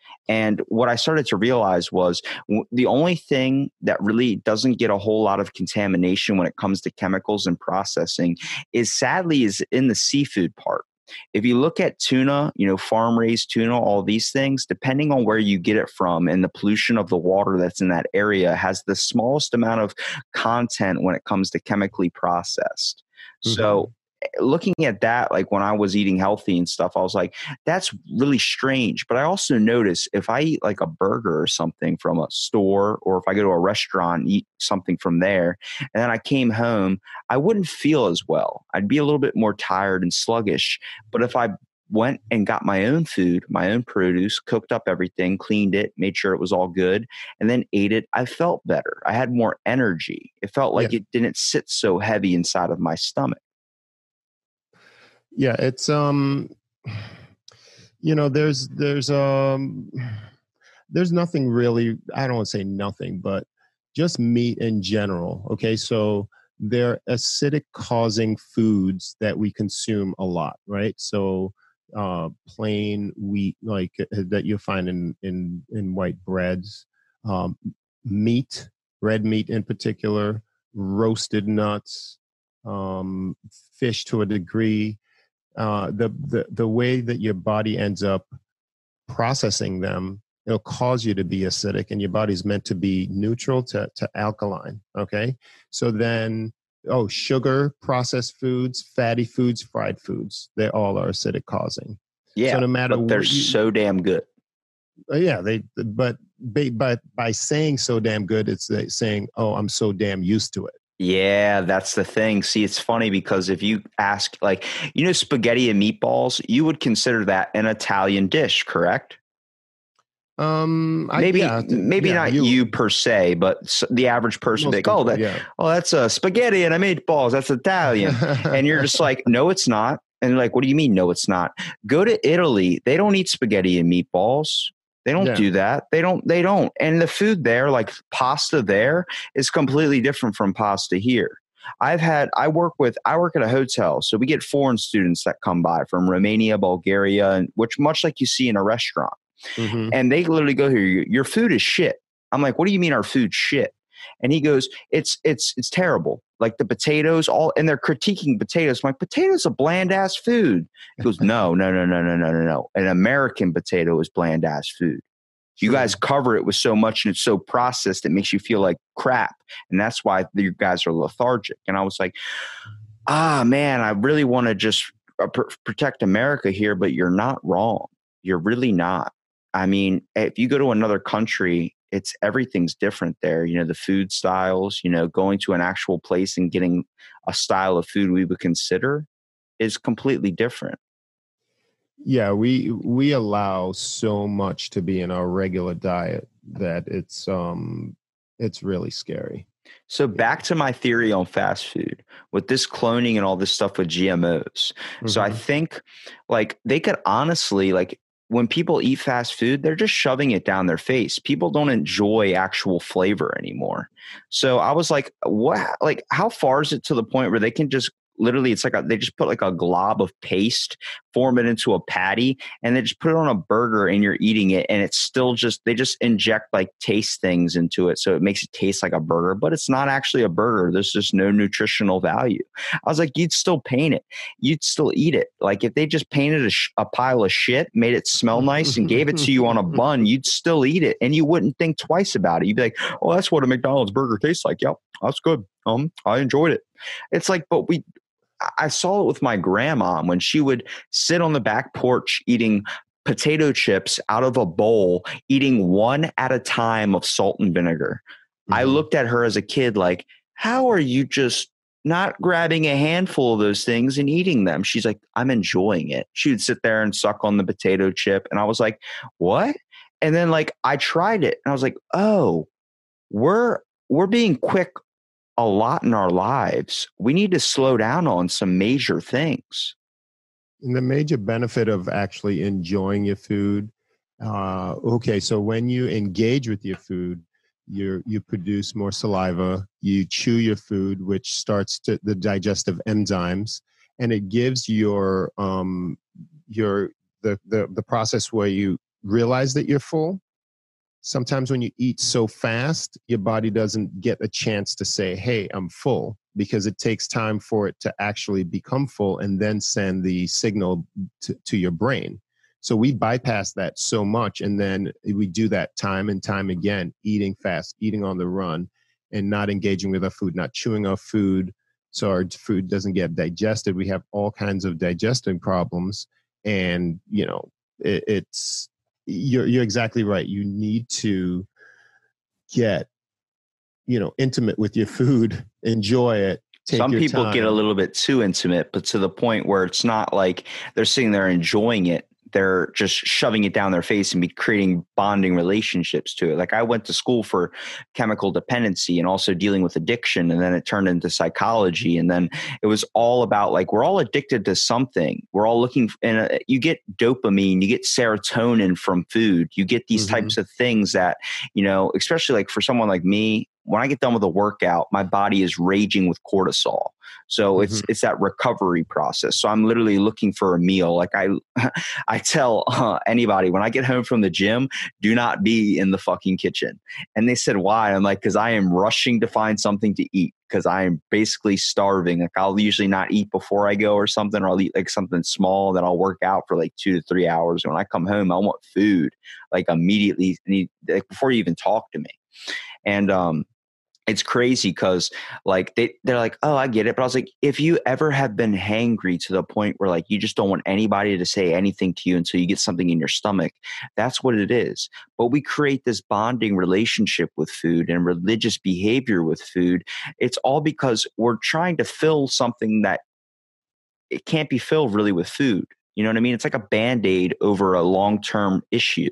And what I started to realize was w- the only thing that really doesn't get a whole lot of contamination when it comes to chemicals and processing is sadly is in the seafood part. If you look at tuna, you know, farm raised tuna, all these things, depending on where you get it from and the pollution of the water that's in that area has the smallest amount of content when it comes to chemically processed. So
Mhm.
looking at that, like when I was eating healthy and stuff, I was like, that's really strange. But I also notice if I eat like a burger or something from a store, or if I go to a restaurant and eat something from there, and then I came home, I wouldn't feel as well. I'd be a little bit more tired and sluggish. But if I went and got my own food, my own produce, cooked up everything, cleaned it, made sure it was all good, and then ate it, I felt better. I had more energy. It felt
Yeah.
like it didn't sit so heavy inside of my stomach.
Yeah, it's um you know, there's there's um there's nothing really, I don't want to say nothing, but just meat in general. Okay, so they're acidic causing foods that we consume a lot, right? So uh, plain wheat, like uh, that you'll find in in in white breads, um, meat, red meat in particular, roasted nuts, um, fish to a degree. Uh, the the the way that your body ends up processing them, it'll cause you to be acidic, and your body's meant to be neutral to, to alkaline. Okay. So then, oh, sugar, processed foods, fatty foods, fried foods, they all are acidic causing. So
Yeah,
no matter
but they're
what you,
so damn good.
uh, yeah, they, but, ba- but by saying so damn good, it's uh, saying, oh, I'm so damn used to it.
Yeah, that's the thing. See, it's funny because if you ask, like, you know, spaghetti and meatballs, you would consider that an Italian dish, correct?
Um, I,
Maybe,
yeah, th-
maybe
yeah,
not
you,
you per se, but s- the average person would be
most
like, "Oh,
people,
that,
yeah.
oh, that's a spaghetti and a meatballs. That's Italian." And you're just like, "No, it's not." And like, "What do you mean? No, it's not." Go to Italy. They don't eat spaghetti and meatballs. They don't
Yeah.
do that. They don't. They don't. And the food there, like pasta there, is completely different from pasta here. I've had. I work with. I work at a hotel, so we get foreign students that come by from Romania, Bulgaria, and which much like you see in a restaurant.
Hmm.
And they literally go here, your food is shit. I'm like, what do you mean our food's shit? And he goes, it's it's it's terrible. Like the potatoes, all, and they're critiquing potatoes. I'm like, potatoes a bland ass food. He goes, no, no, no, no, no, no, no, no. An American potato is bland ass food. You guys cover it with so much and it's so processed it makes you feel like crap. And that's why you guys are lethargic. And I was like, ah, man, I really want to just uh, pr- protect America here, but you're not wrong. You're really not. I mean, if you go to another country, it's everything's different there. You know, the food styles, you know, going to an actual place and getting a style of food we would consider is completely different.
Yeah, we we allow so much to be in our regular diet that it's um it's really scary.
So back to my theory on fast food with this cloning and all this stuff with G M Os. So I
Hmm.
think like they could honestly like when people eat fast food, they're just shoving it down their face. People don't enjoy actual flavor anymore. So I was like, what, like, how far is it to the point where they can just literally, it's like a, they just put like a glob of paste, form it into a patty, and they just put it on a burger and you're eating it. And it's still just, they just inject like taste things into it. So it makes it taste like a burger, but it's not actually a burger. There's just no nutritional value. I was like, you'd still paint it. You'd still eat it. Like if they just painted a, sh- a pile of shit, made it smell nice and gave it to you on a bun, you'd still eat it. And you wouldn't think twice about it. You'd be like, oh, that's what a McDonald's burger tastes like. Yep, that's good. Um, I enjoyed it. It's like, but we, I saw it with my grandma when she would sit on the back porch eating potato chips out of a bowl, eating one at a time of salt and vinegar. I
Hmm.
looked at her as a kid like, how are you just not grabbing a handful of those things and eating them? She's like, I'm enjoying it. She would sit there and suck on the potato chip. And I was like, what? And then like I tried it and I was like, oh, we're we're being quick a lot in our lives. We need to slow down on some major things.
And the major benefit of actually enjoying your food. Uh, okay, so when you engage with your food, you you produce more saliva. You chew your food, which starts to the digestive enzymes, and it gives your um your the the the process where you realize that you're full. Sometimes when you eat so fast, your body doesn't get a chance to say, hey, I'm full, because it takes time for it to actually become full and then send the signal to, to your brain. So we bypass that so much. And then we do that time and time again, eating fast, eating on the run, and not engaging with our food, not chewing our food, so our food doesn't get digested. We have all kinds of digesting problems, and you know, it, it's you're you're exactly right. You need to get, you know, intimate with your food, enjoy it. Take
Some
your
people
time.
get a little bit too intimate, but to the point where it's not like they're sitting there enjoying it. They're just shoving it down their face and be creating bonding relationships to it. Like I went to school for chemical dependency and also dealing with addiction. And then it turned into psychology. And then it was all about like, we're all addicted to something. We're all looking, and you get dopamine, you get serotonin from food. You get these mm-hmm. types of things that, you know, especially like for someone like me, when I get done with a workout, my body is raging with cortisol. So mm-hmm. it's it's that recovery process. So I'm literally looking for a meal. Like I I tell uh, anybody when I get home from the gym, do not be in the fucking kitchen. And they said, why? I'm like, because I am rushing to find something to eat because I am basically starving. Like I'll usually not eat before I go or something, or I'll eat like something small that I'll work out for like two to three hours. And when I come home, I want food like immediately, like before you even talk to me. And um it's crazy because like they, they're like, oh, I get it. But I was like, if you ever have been hangry to the point where like you just don't want anybody to say anything to you until you get something in your stomach, that's what it is. But we create this bonding relationship with food and religious behavior with food. It's all because we're trying to fill something that it can't be filled really with food. You know what I mean? It's like a Band-Aid over a long-term issue.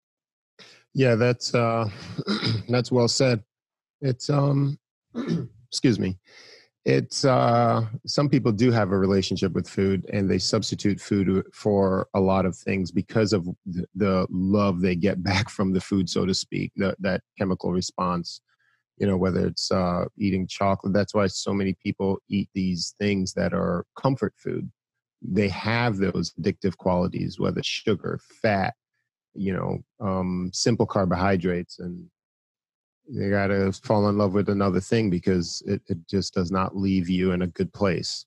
Yeah, that's uh, that's well said. It's um, excuse me. It's uh, some people do have a relationship with food, and they substitute food for a lot of things because of the, the love they get back from the food, so to speak. The, that chemical response, you know, whether it's uh, eating chocolate. That's why so many people eat these things that are comfort food. They have those addictive qualities, whether it's sugar, fat, you know, um, simple carbohydrates, and you got to fall in love with another thing because it, it just does not leave you in a good place.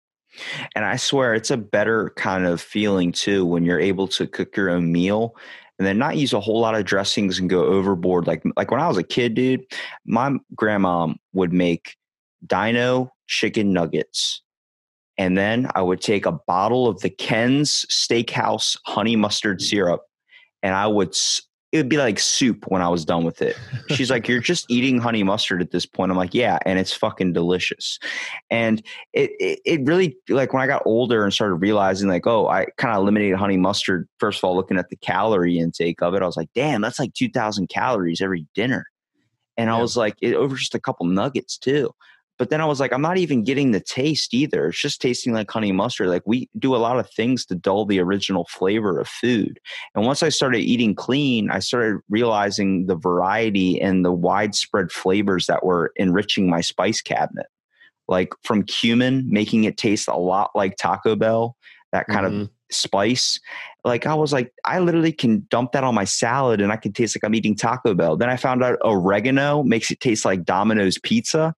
And I swear it's a better kind of feeling too when you're able to cook your own meal and then not use a whole lot of dressings and go overboard. Like, like when I was a kid, dude, my grandma would make dino chicken nuggets. And then I would take a bottle of the Ken's Steakhouse honey mustard syrup and I would it would be like soup when I was done with it. She's like, you're just eating honey mustard at this point. I'm like, yeah. And it's fucking delicious. And it, it, it really, like when I got older and started realizing like, oh, I kind of eliminated honey mustard. First of all, looking at the calorie intake of it, I was like, damn, that's like two thousand calories every dinner. And I yeah. was like, it, over just a couple nuggets too. But then I was like, I'm not even getting the taste either. It's just tasting like honey mustard. Like we do a lot of things to dull the original flavor of food. And once I started eating clean, I started realizing the variety and the widespread flavors that were enriching my spice cabinet. Like from cumin, making it taste a lot like Taco Bell, that kind mm-hmm. of spice. Like I was like, I literally can dump that on my salad and I can taste like I'm eating Taco Bell. Then I found out oregano makes it taste like Domino's pizza.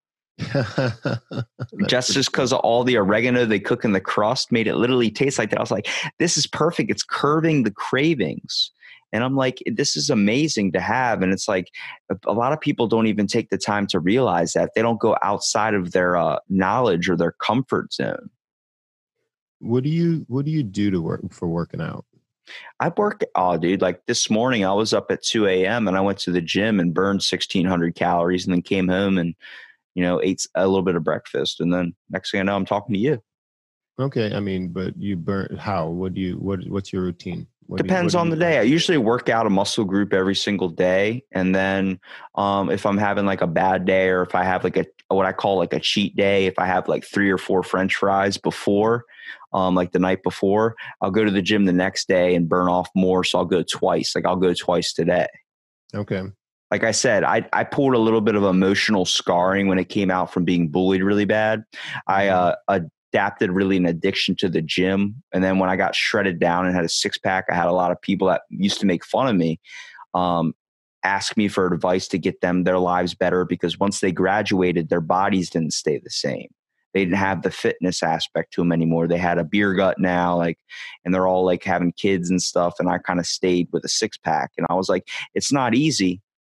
just just because of all the oregano they cook in the crust made it literally taste like that. I was like, this is perfect. It's curbing the cravings. And I'm like, this is amazing to have. And it's like a, a lot of people don't even take the time to realize that. They don't go outside of their uh, knowledge or their comfort zone.
What do you what do you do to work for working out?
I work, oh, dude, like this morning I was up at two a.m. and I went to the gym and burned sixteen hundred calories and then came home and you know, ate a little bit of breakfast. And then next thing I know, I'm talking to you.
Okay. I mean, but you burn how? What do you, what, what's your routine? What
Depends
you,
on the day. I usually work out a muscle group every single day. And then um, if I'm having like a bad day or if I have like a, what I call like a cheat day, if I have like three or four French fries before, um, like the night before, I'll go to the gym the next day and burn off more. So I'll go twice. Like I'll go twice today.
Okay.
Like I said, I, I pulled a little bit of emotional scarring when it came out from being bullied really bad. I uh, adapted really an addiction to the gym. And then when I got shredded down and had a six pack, I had a lot of people that used to make fun of me um, ask me for advice to get them their lives better because once they graduated, their bodies didn't stay the same. They didn't have the fitness aspect to them anymore. They had a beer gut now, like, and they're all like having kids and stuff. And I kind of stayed with a six pack. And I was like, it's not easy.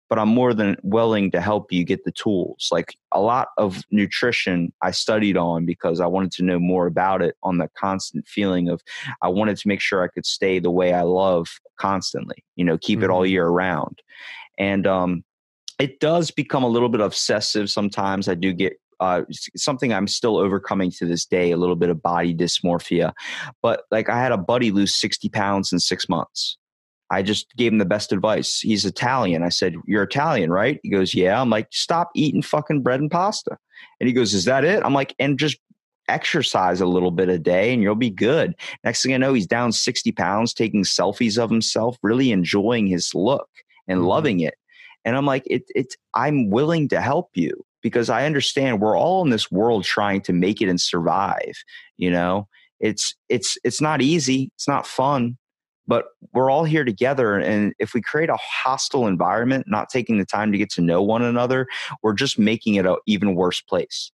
but I'm more than willing to help you get the tools. Like a lot of nutrition I studied on because I wanted to know more about it, on the constant feeling of I wanted to make sure I could stay the way I love constantly, you know, keep it all
Mhm.
year round. And um, it does become a little bit obsessive sometimes. I do get uh, s- something I'm still overcoming to this day, a little bit of body dysmorphia. But like I had a buddy lose sixty pounds in six months. I just gave him the best advice. He's Italian. I said, "You're Italian, right?" He goes, "Yeah." I'm like, "Stop eating fucking bread and pasta." And he goes, "Is that it?" I'm like, "And just exercise a little bit a day and you'll be good." Next thing I know, he's down sixty pounds, taking selfies of himself, really enjoying his look and
Mhm.
loving it. And I'm like, it, it's, I'm willing to help you because I understand we're all in this world trying to make it and survive. You know, it's, it's, it's not easy. It's not fun, but we're all here together. And if we create a hostile environment, not taking the time to get to know one another, we're just making it an even worse place.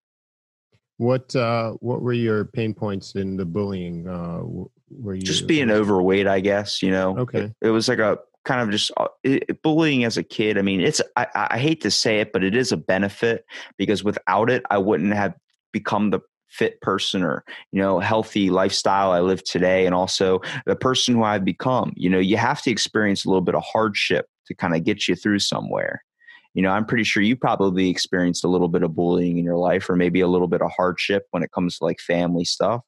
What uh, what were your pain points in the bullying? Uh, w- were
Just
you
being
was it
overweight, I guess, you know, it,
okay?
it was like a kind of just uh, it, bullying as a kid. I mean, it's, I, I hate to say it, but it is a benefit because without it, I wouldn't have become the fit person or, you know, healthy lifestyle I live today. And also the person who I've become. You know, you have to experience a little bit of hardship to kind of get you through somewhere. You know, I'm pretty sure you probably experienced a little bit of bullying in your life or maybe a little bit of hardship when it comes to like family stuff.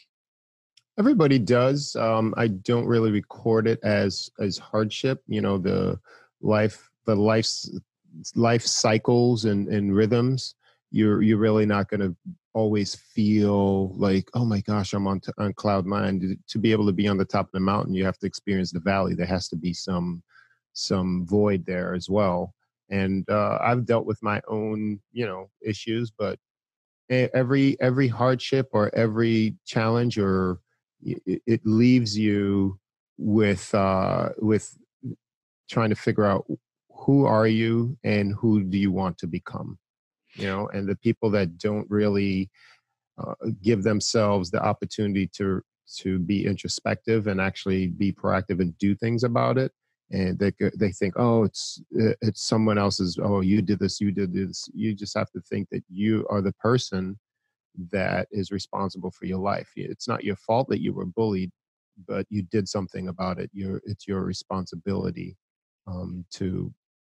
Everybody does. Um, I don't really record it as as hardship. You know, the life the life's life cycles and, and rhythms. You're you're really not going to always feel like, oh my gosh, I'm on t- on cloud nine. To, to be able to be on the top of the mountain, you have to experience the valley. There has to be some some void there as well. And uh, I've dealt with my own, you know, issues, but e- every every hardship or every challenge or it, it leaves you with uh with trying to figure out who are you and who do you want to become, you know. And the people that don't really uh, give themselves the opportunity to to be introspective and actually be proactive and do things about it, and they they think, oh, it's it's someone else's, oh, you did this, you did this. You just have to think that you are the person that is responsible for your life. It's not your fault that you were bullied, but you did something about it. Your It's your responsibility um, to,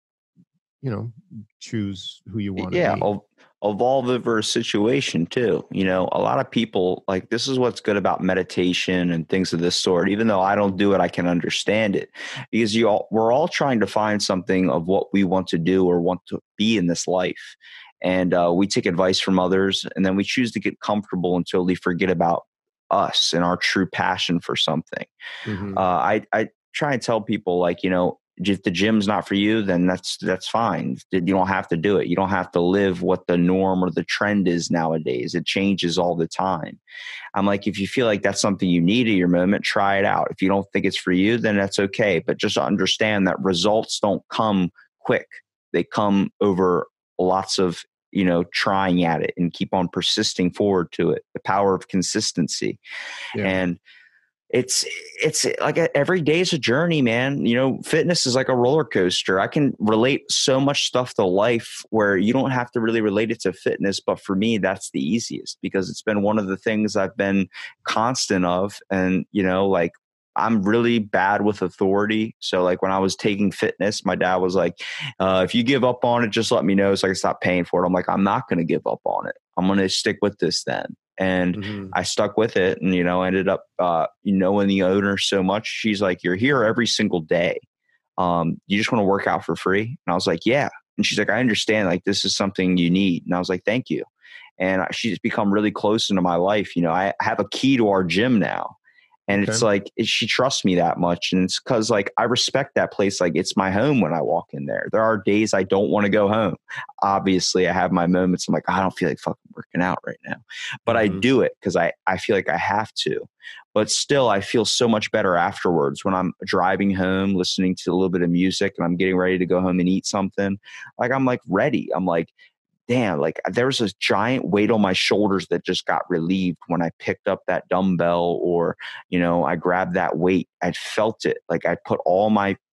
you know, choose who you want to
Yeah,
be.
ev- evolve over a situation too. You know, a lot of people like this is what's good about meditation and things of this sort. Even though I don't do it, I can understand it because you all we're all trying to find something of what we want to do or want to be in this life, and uh, we take advice from others, and then we choose to get comfortable until we forget about us and our true passion for something.
Hmm.
uh, I I try and tell people like, you know, if the gym's not for you, then that's that's fine. You don't have to do it. You don't have to live what the norm or the trend is nowadays. It changes all the time. I'm like, if you feel like that's something you need at your moment, try it out. If you don't think it's for you, then that's okay. But just understand that results don't come quick. They come over lots of, you know, trying at it and keep on persisting forward to it. The power of consistency.
Yeah.
And it's it's like a, every day is a journey, man. You know, fitness is like a roller coaster. I can relate so much stuff to life where you don't have to really relate it to fitness, but for me that's the easiest because it's been one of the things I've been constant of. And you know, like I'm really bad with authority. So like when I was taking fitness, my dad was like, uh, if you give up on it, just let me know so I can stop paying for it. I'm like, I'm not going to give up on it. I'm going to stick with this then. And
Hmm.
I stuck with it and, you know, ended up, uh, knowing the owner so much. She's like, you're here every single day. Um, you just want to work out for free? And I was like, yeah. And she's like, I understand. Like, this is something you need. And I was like, thank you. And she's become really close into my life. You know, I have a key to our gym now. And
Okay.
it's like, she trusts me that much. And it's because like, I respect that place. Like it's my home when I walk in there. There are days I don't want to go home. Obviously I have my moments. I'm like, I don't feel like fucking working out right now, but I
Hmm.
do it because I, I feel like I have to, but still I feel so much better afterwards when I'm driving home, listening to a little bit of music and I'm getting ready to go home and eat something. Like, I'm like ready. I'm like, damn, like there was this giant weight on my shoulders that just got relieved when I picked up that dumbbell or, you know, I grabbed that weight. I felt it. Like I put all my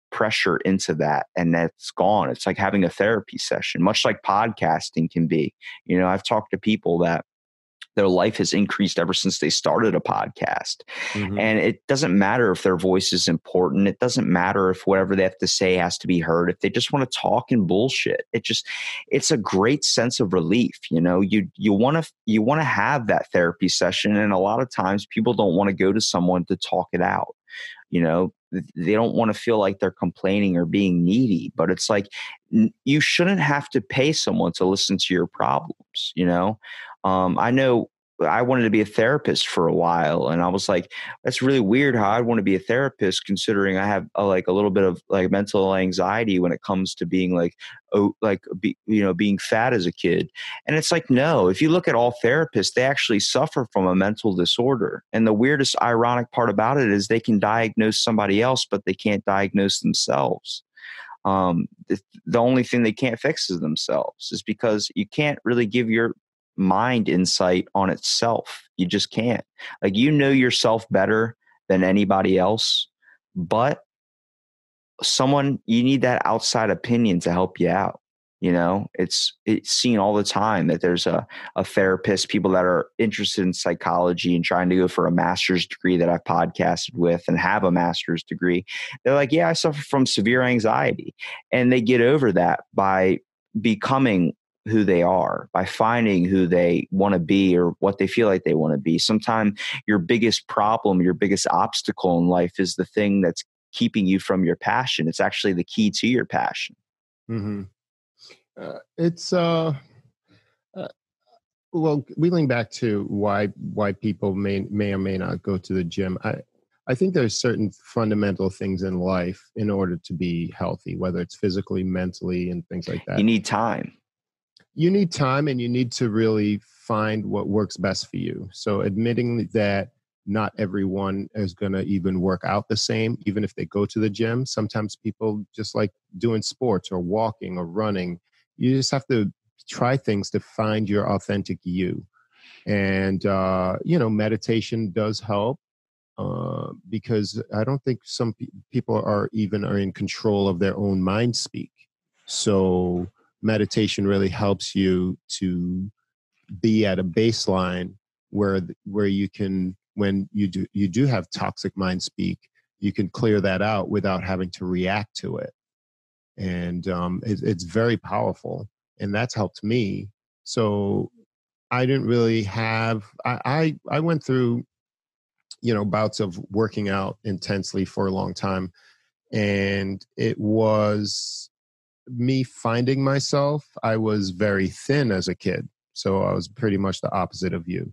pressure into that, and that's gone. It's like having a therapy session, much like podcasting can be. You know, I've talked to people that their life has increased ever since they started a podcast. Mm-hmm. And it doesn't matter if their voice is important. It doesn't matter if whatever they have to say has to be heard. If they just want to talk and bullshit, it just, it's a great sense of relief. You know, you, you want to, you want to have that therapy session. And a lot of times people don't want to go to someone to talk it out. You know, they don't want to feel like they're complaining or being needy, but it's like, you shouldn't have to pay someone to listen to your problems. You know, um, I know I wanted to be a therapist for a while, and I was like, that's really weird how I'd want to be a therapist considering I have a, like a little bit of like mental anxiety when it comes to being like, oh, like, be, you know, being fat as a kid. And it's like, no, if you look at all therapists, they actually suffer from a mental disorder. And the weirdest ironic part about it is they can diagnose somebody else, but they can't diagnose themselves. Um, the, the only thing they can't fix is themselves, is because you can't really give your mind insight on itself. You just can't. Like, you know yourself better than anybody else, but someone, you need that outside opinion to help you out. You know, it's it's seen all the time that there's a, a therapist, people that are interested in psychology and trying to go for a master's degree that I've podcasted with and have a master's degree. They're like, yeah, I suffer from severe anxiety. And they get over that by becoming who they are, by finding who they want to be or what they feel like they want to be. Sometimes your biggest problem, your biggest obstacle in life is the thing that's keeping you from your passion. It's actually the key to your passion.
Mm-hmm. Uh, it's, uh, uh, well, wheeling back to why why people may may or may not go to the gym. I, I think there's certain fundamental things in life in order to be healthy, whether it's physically, mentally, and things like that.
You need time.
You need time, and you need to really find what works best for you. So admitting that not everyone is going to even work out the same, even if they go to the gym. Sometimes people just like doing sports or walking or running. You just have to try things to find your authentic you. And, uh, you know, meditation does help uh, because I don't think some pe- people are even are in control of their own mind speak. So meditation really helps you to be at a baseline where where you can, when you do you do have toxic mind speak, you can clear that out without having to react to it. And um, it, it's very powerful, and that's helped me. So I didn't really have I, I I went through, you know, bouts of working out intensely for a long time, and it was me finding myself. I was very thin as a kid, so I was pretty much the opposite of you.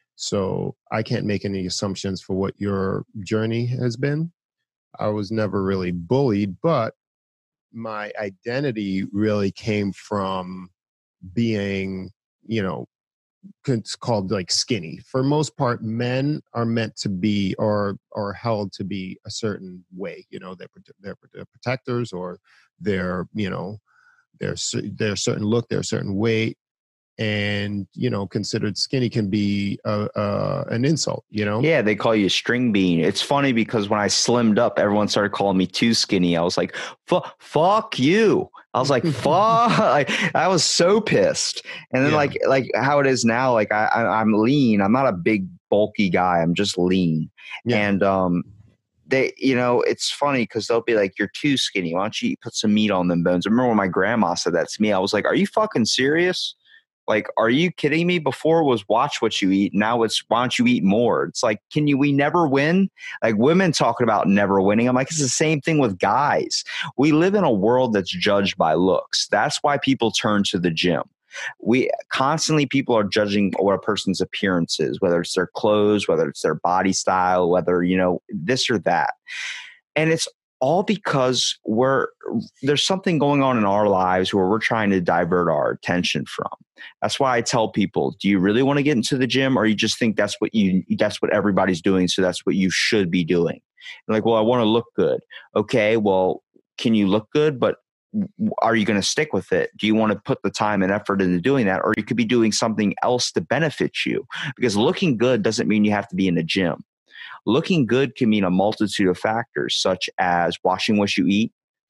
So I can't make any assumptions for what your journey has been. I was never really bullied, but my identity really came from being, you know, it's called like skinny. For most part, men are meant to be or or held to be a certain way. You know, they're they're, they're protectors, or they're, you know, they're they're a certain look, they're a certain weight, and, you know, considered skinny can be a, a, an insult. You know,
yeah, they call you string bean. It's funny because when I slimmed up, everyone started calling me too skinny. I was like, fuck you. I was like, fuck. Like, I was so pissed. And then yeah. like like how it is now, like I, I I'm lean. I'm not a big bulky guy. I'm just lean. Yeah. And um they, you know, it's funny because they'll be like, you're too skinny. Why don't you put some meat on them bones? I remember when my grandma said that to me, I was like, are you fucking serious? Like, are you kidding me? Before it was watch what you eat. Now it's why don't you eat more? It's like, can you, we never win? Like women talking about never winning. I'm like, it's the same thing with guys. We live in a world that's judged by looks. That's why people turn to the gym. We constantly, people are judging what a person's appearance is, whether it's their clothes, whether it's their body style, whether, you know, this or that. And it's all because we're, there's something going on in our lives where we're trying to divert our attention from. That's why I tell people, do you really want to get into the gym, or you just think that's what you, that's what everybody's doing, so that's what you should be doing? You're like, well, I want to look good. Okay, well, can you look good? But are you going to stick with it? Do you want to put the time and effort into doing that? Or you could be doing something else to benefit you, because looking good doesn't mean you have to be in the gym. Looking good can mean a multitude of factors, such as watching what you eat,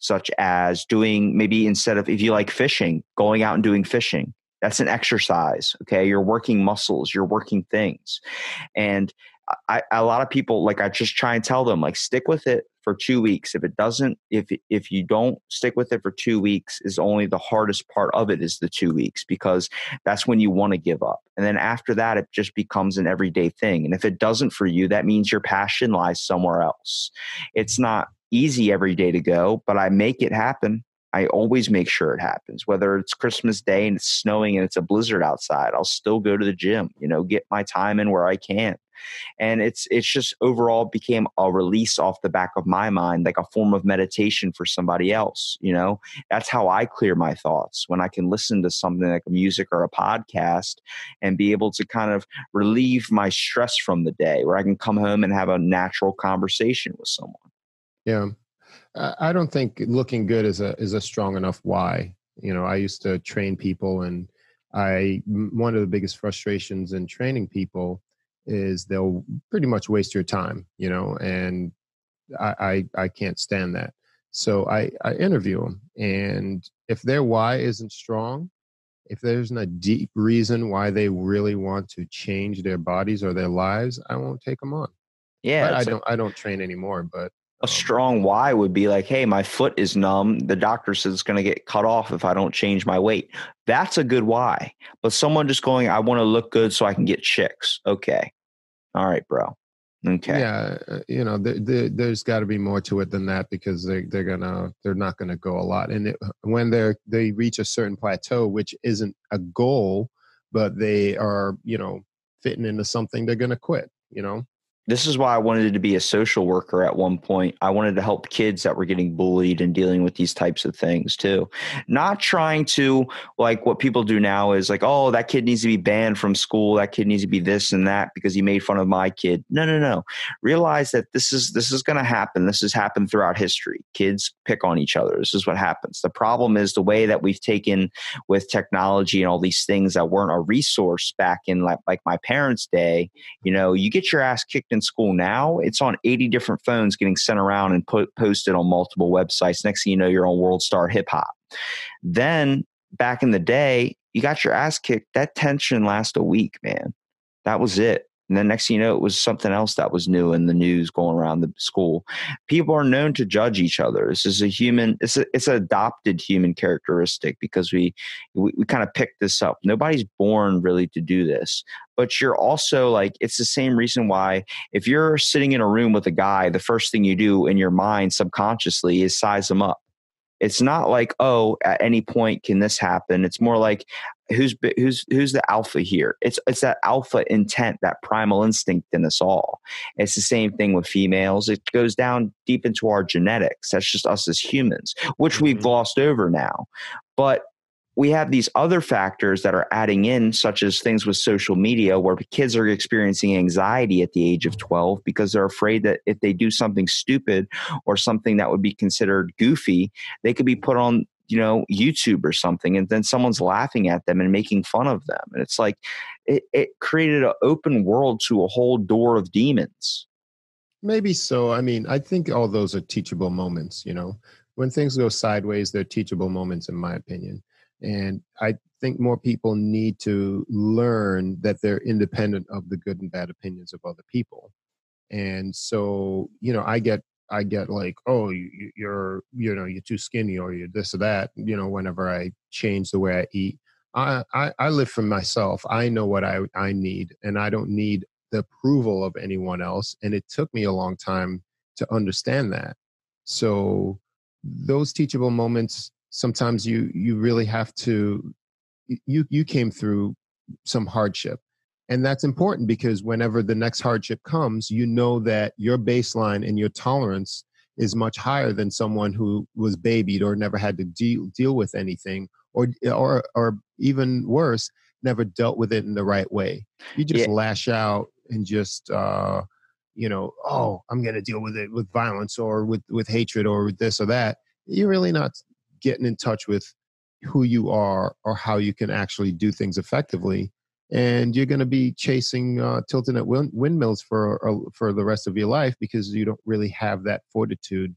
such as doing maybe instead of, if you like fishing, going out and doing fishing. That's an exercise. Okay. You're working muscles, you're working things. And I, a lot of people, like, I just try and tell them, like, stick with it for two weeks. If it doesn't, if, if you don't stick with it for two weeks is only the hardest part of it is the two weeks, because that's when you want to give up. And then after that, it just becomes an everyday thing. And if it doesn't for you, that means your passion lies somewhere else. It's not easy every day to go, but I make it happen. I always make sure it happens, whether it's Christmas Day and it's snowing and it's a blizzard outside. I'll still go to the gym, you know, get my time in where I can. And it's it's just overall became a release off the back of my mind, like a form of meditation for somebody else. You know, that's how I clear my thoughts, when I can listen to something like music or a podcast and be able to kind of relieve my stress from the day, where I can come home and have a natural conversation with someone.
Yeah. I don't think looking good is a is a strong enough why. You know, I used to train people, and I one of the biggest frustrations in training people is they'll pretty much waste your time. You know, and I I, I can't stand that. So I I interview them, and if their why isn't strong, if there's a deep reason why they really want to change their bodies or their lives, I won't take them on.
Yeah,
but I don't I don't train anymore, but.
A strong why would be like, hey, my foot is numb. The doctor says it's going to get cut off if I don't change my weight. That's a good why. But someone just going, I want to look good so I can get chicks. Okay. All right, bro. Okay.
Yeah. You know, there, there, there's got to be more to it than that, because they, they're going to, they're not going to go a lot. And it, when they're, they reach a certain plateau, which isn't a goal, but they are, you know, fitting into something, they're going to quit, you know?
This is why I wanted to be a social worker at one point. I wanted to help kids that were getting bullied and dealing with these types of things too. Not trying to, like, what people do now is like, oh, that kid needs to be banned from school. That kid needs to be this and that because he made fun of my kid. No, no, no. Realize that this is this is going to happen. This has happened throughout history. Kids pick on each other. This is what happens. The problem is the way that we've taken with technology and all these things that weren't a resource back in like, like my parents' day. You know, you get your ass kicked in school now, it's on eighty different phones getting sent around and put posted on multiple websites. Next thing you know, you're on World Star Hip Hop. Then back in the day, you got your ass kicked. That tension lasts a week, man. That was it. And then next thing you know, it was something else that was new in the news going around the school. People are known to judge each other. This is a human, it's a, it's an adopted human characteristic, because we, we, we kind of picked this up. Nobody's born really to do this. But you're also like, it's the same reason why if you're sitting in a room with a guy, the first thing you do in your mind subconsciously is size him up. It's not like, oh, at any point can this happen? It's more like, who's who's who's the alpha here? It's it's that alpha intent, that primal instinct in us all. It's the same thing with females. It goes down deep into our genetics. That's just us as humans, which mm-hmm. we've glossed over now. But we have these other factors that are adding in, such as things with social media, where kids are experiencing anxiety at the age of twelve because they're afraid that if they do something stupid or something that would be considered goofy, they could be put on, you know, YouTube or something, and then someone's laughing at them and making fun of them. And it's like, it, it created an open world to a whole door of demons.
Maybe so. I mean, I think all those are teachable moments, you know. When things go sideways, they're teachable moments, in my opinion. And I think more people need to learn that they're independent of the good and bad opinions of other people. And so, you know, I get, I get like, oh, you, you're, you know, you're too skinny, or you're this or that, you know, whenever I change the way I eat. I, I, I live for myself. I know what I, I need, and I don't need the approval of anyone else. And it took me a long time to understand that. So those teachable moments, sometimes you you really have to, you you came through some hardship. And that's important, because whenever the next hardship comes, you know that your baseline and your tolerance is much higher than someone who was babied or never had to deal deal with anything, or or or even worse, never dealt with it in the right way. You just yeah. lash out and just uh, you know, oh, I'm going to deal with it with violence or with with hatred or with this or that. You're really not getting in touch with who you are or how you can actually do things effectively. And you're going to be chasing uh, tilting at wind- windmills for uh, for the rest of your life, because you don't really have that fortitude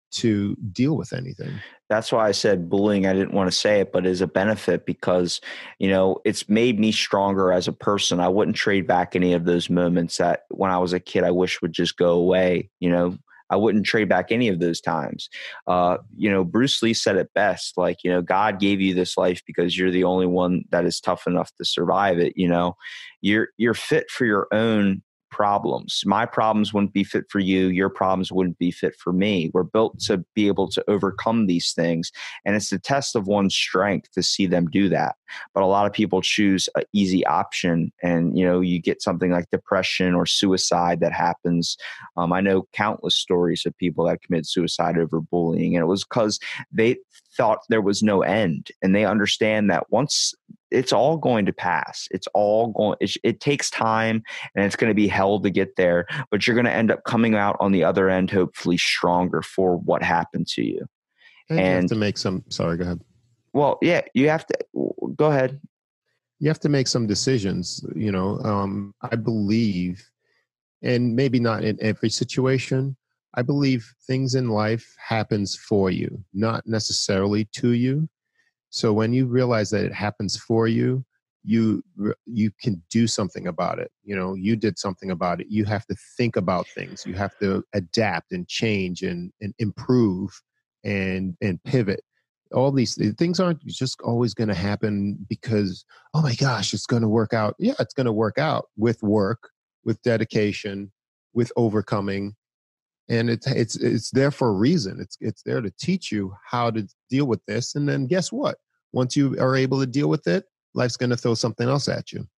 to deal with anything.
That's why I said bullying. I didn't want to say it, but is a benefit because, you know, it's made me stronger as a person. I wouldn't trade back any of those moments that when I was a kid, I wish would just go away. You know, I wouldn't trade back any of those times. Uh, you know, Bruce Lee said it best, like, you know, God gave you this life because you're the only one that is tough enough to survive it. You know, you're, you're fit for your own problems. My problems wouldn't be fit for you. Your problems wouldn't be fit for me. We're built to be able to overcome these things. And it's the test of one's strength to see them do that. But a lot of people choose an easy option. And, you know, you get something like depression or suicide that happens. Um, I know countless stories of people that commit suicide over bullying. And it was because they thought there was no end. And they understand that once it's all going to pass. It's all going, it, it takes time and it's going to be hell to get there, but you're going to end up coming out on the other end, hopefully stronger for what happened to you.
And,
and
you have to make some, sorry, go ahead.
Well, yeah, you have to, go ahead.
You have to make some decisions, you know, um, I believe, and maybe not in every situation, I believe things in life happens for you, not necessarily to you. So when you realize that it happens for you, you you can do something about it. You know, you did something about it. You have to think about things. You have to adapt and change and, and improve and and pivot. All these things aren't just always going to happen because, oh my gosh, it's going to work out. Yeah, it's going to work out with work, with dedication, with overcoming. And it's it's it's there for a reason. It's it's there to teach you how to deal with this. And then guess what? Once you are able to deal with it, life's going to throw something else at you.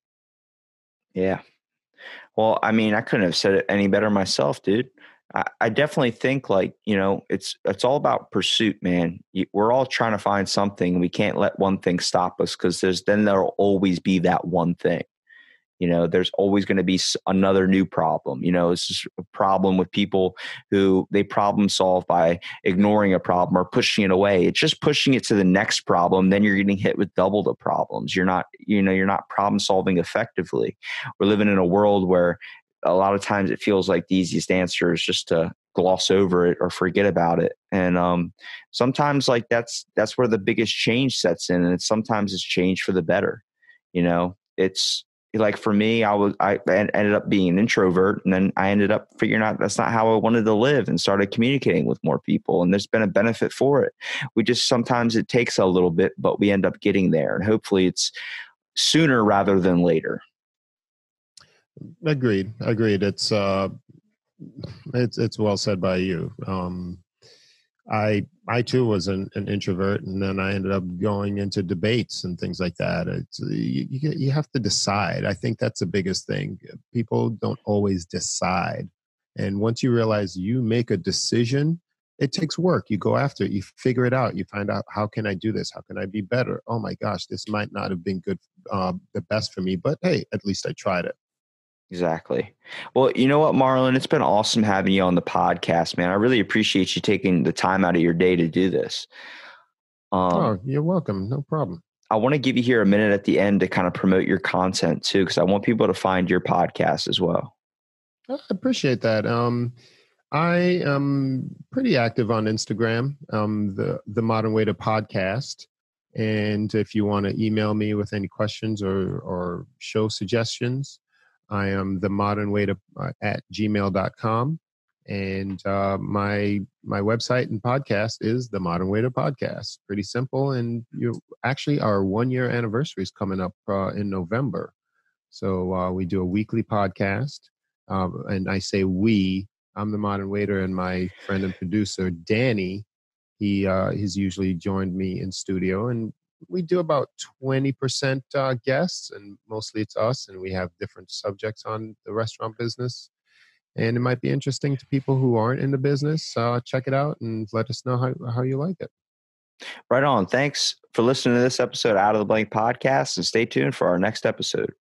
Yeah. Well, I mean, I couldn't have said it any better myself, dude. I, I definitely think like, you know, it's it's all about pursuit, man. You, we're all trying to find something. We can't let one thing stop us because there's then there'll always be that one thing. You know, there's always going to be another new problem. You know, it's just a problem with people who they problem solve by ignoring a problem or pushing it away. It's just pushing it to the next problem. Then you're getting hit with double the problems. You're not, you know, you're not problem solving effectively. We're living in a world where a lot of times it feels like the easiest answer is just to gloss over it or forget about it. And um, sometimes like that's, that's where the biggest change sets in. And it's sometimes it's change for the better. You know, it's, like for me, I was I ended up being an introvert, and then I ended up figuring out that's not how I wanted to live, and started communicating with more people. And there's been a benefit for it. We just sometimes it takes a little bit, but we end up getting there, and hopefully it's sooner rather than later.
Agreed. Agreed. It's uh, it's it's well said by you. Um, I I too was an, an introvert, and then I ended up going into debates and things like that. It's, you, you you have to decide. I think that's the biggest thing. People don't always decide, and once you realize you make a decision, it takes work. You go after it. You figure it out. You find out, how can I do this? How can I be better? Oh my gosh, this might not have been good, uh, the best for me, but hey, at least I tried it.
Exactly. Well, you know what, Marlon, it's been awesome having you on the podcast, man. I really appreciate you taking the time out of your day to do this. Um,
oh, you're welcome. No problem.
I want to give you here a minute at the end to kind of promote your content too, because I want people to find your podcast as well.
I appreciate that. Um, I am pretty active on Instagram, um, the, the Modern Waiter Podcast. And if you want to email me with any questions or, or show suggestions, I am the modern waiter uh, at gmail dot com. And uh, my my website and podcast is the Modern Waiter Podcast. Pretty simple. And you actually, our one year anniversary is coming up uh, in November. So uh, we do a weekly podcast. Um, and I say we, I'm the Modern Waiter, and my friend and producer, Danny, he uh, he's usually joined me in studio. And we do about twenty percent uh, guests, and mostly it's us, and we have different subjects on the restaurant business. And it might be interesting to people who aren't in the business. Uh, check it out and let us know how, how you like it.
Right on. Thanks for listening to this episode of Out of the Blank Podcast, and stay tuned for our next episode.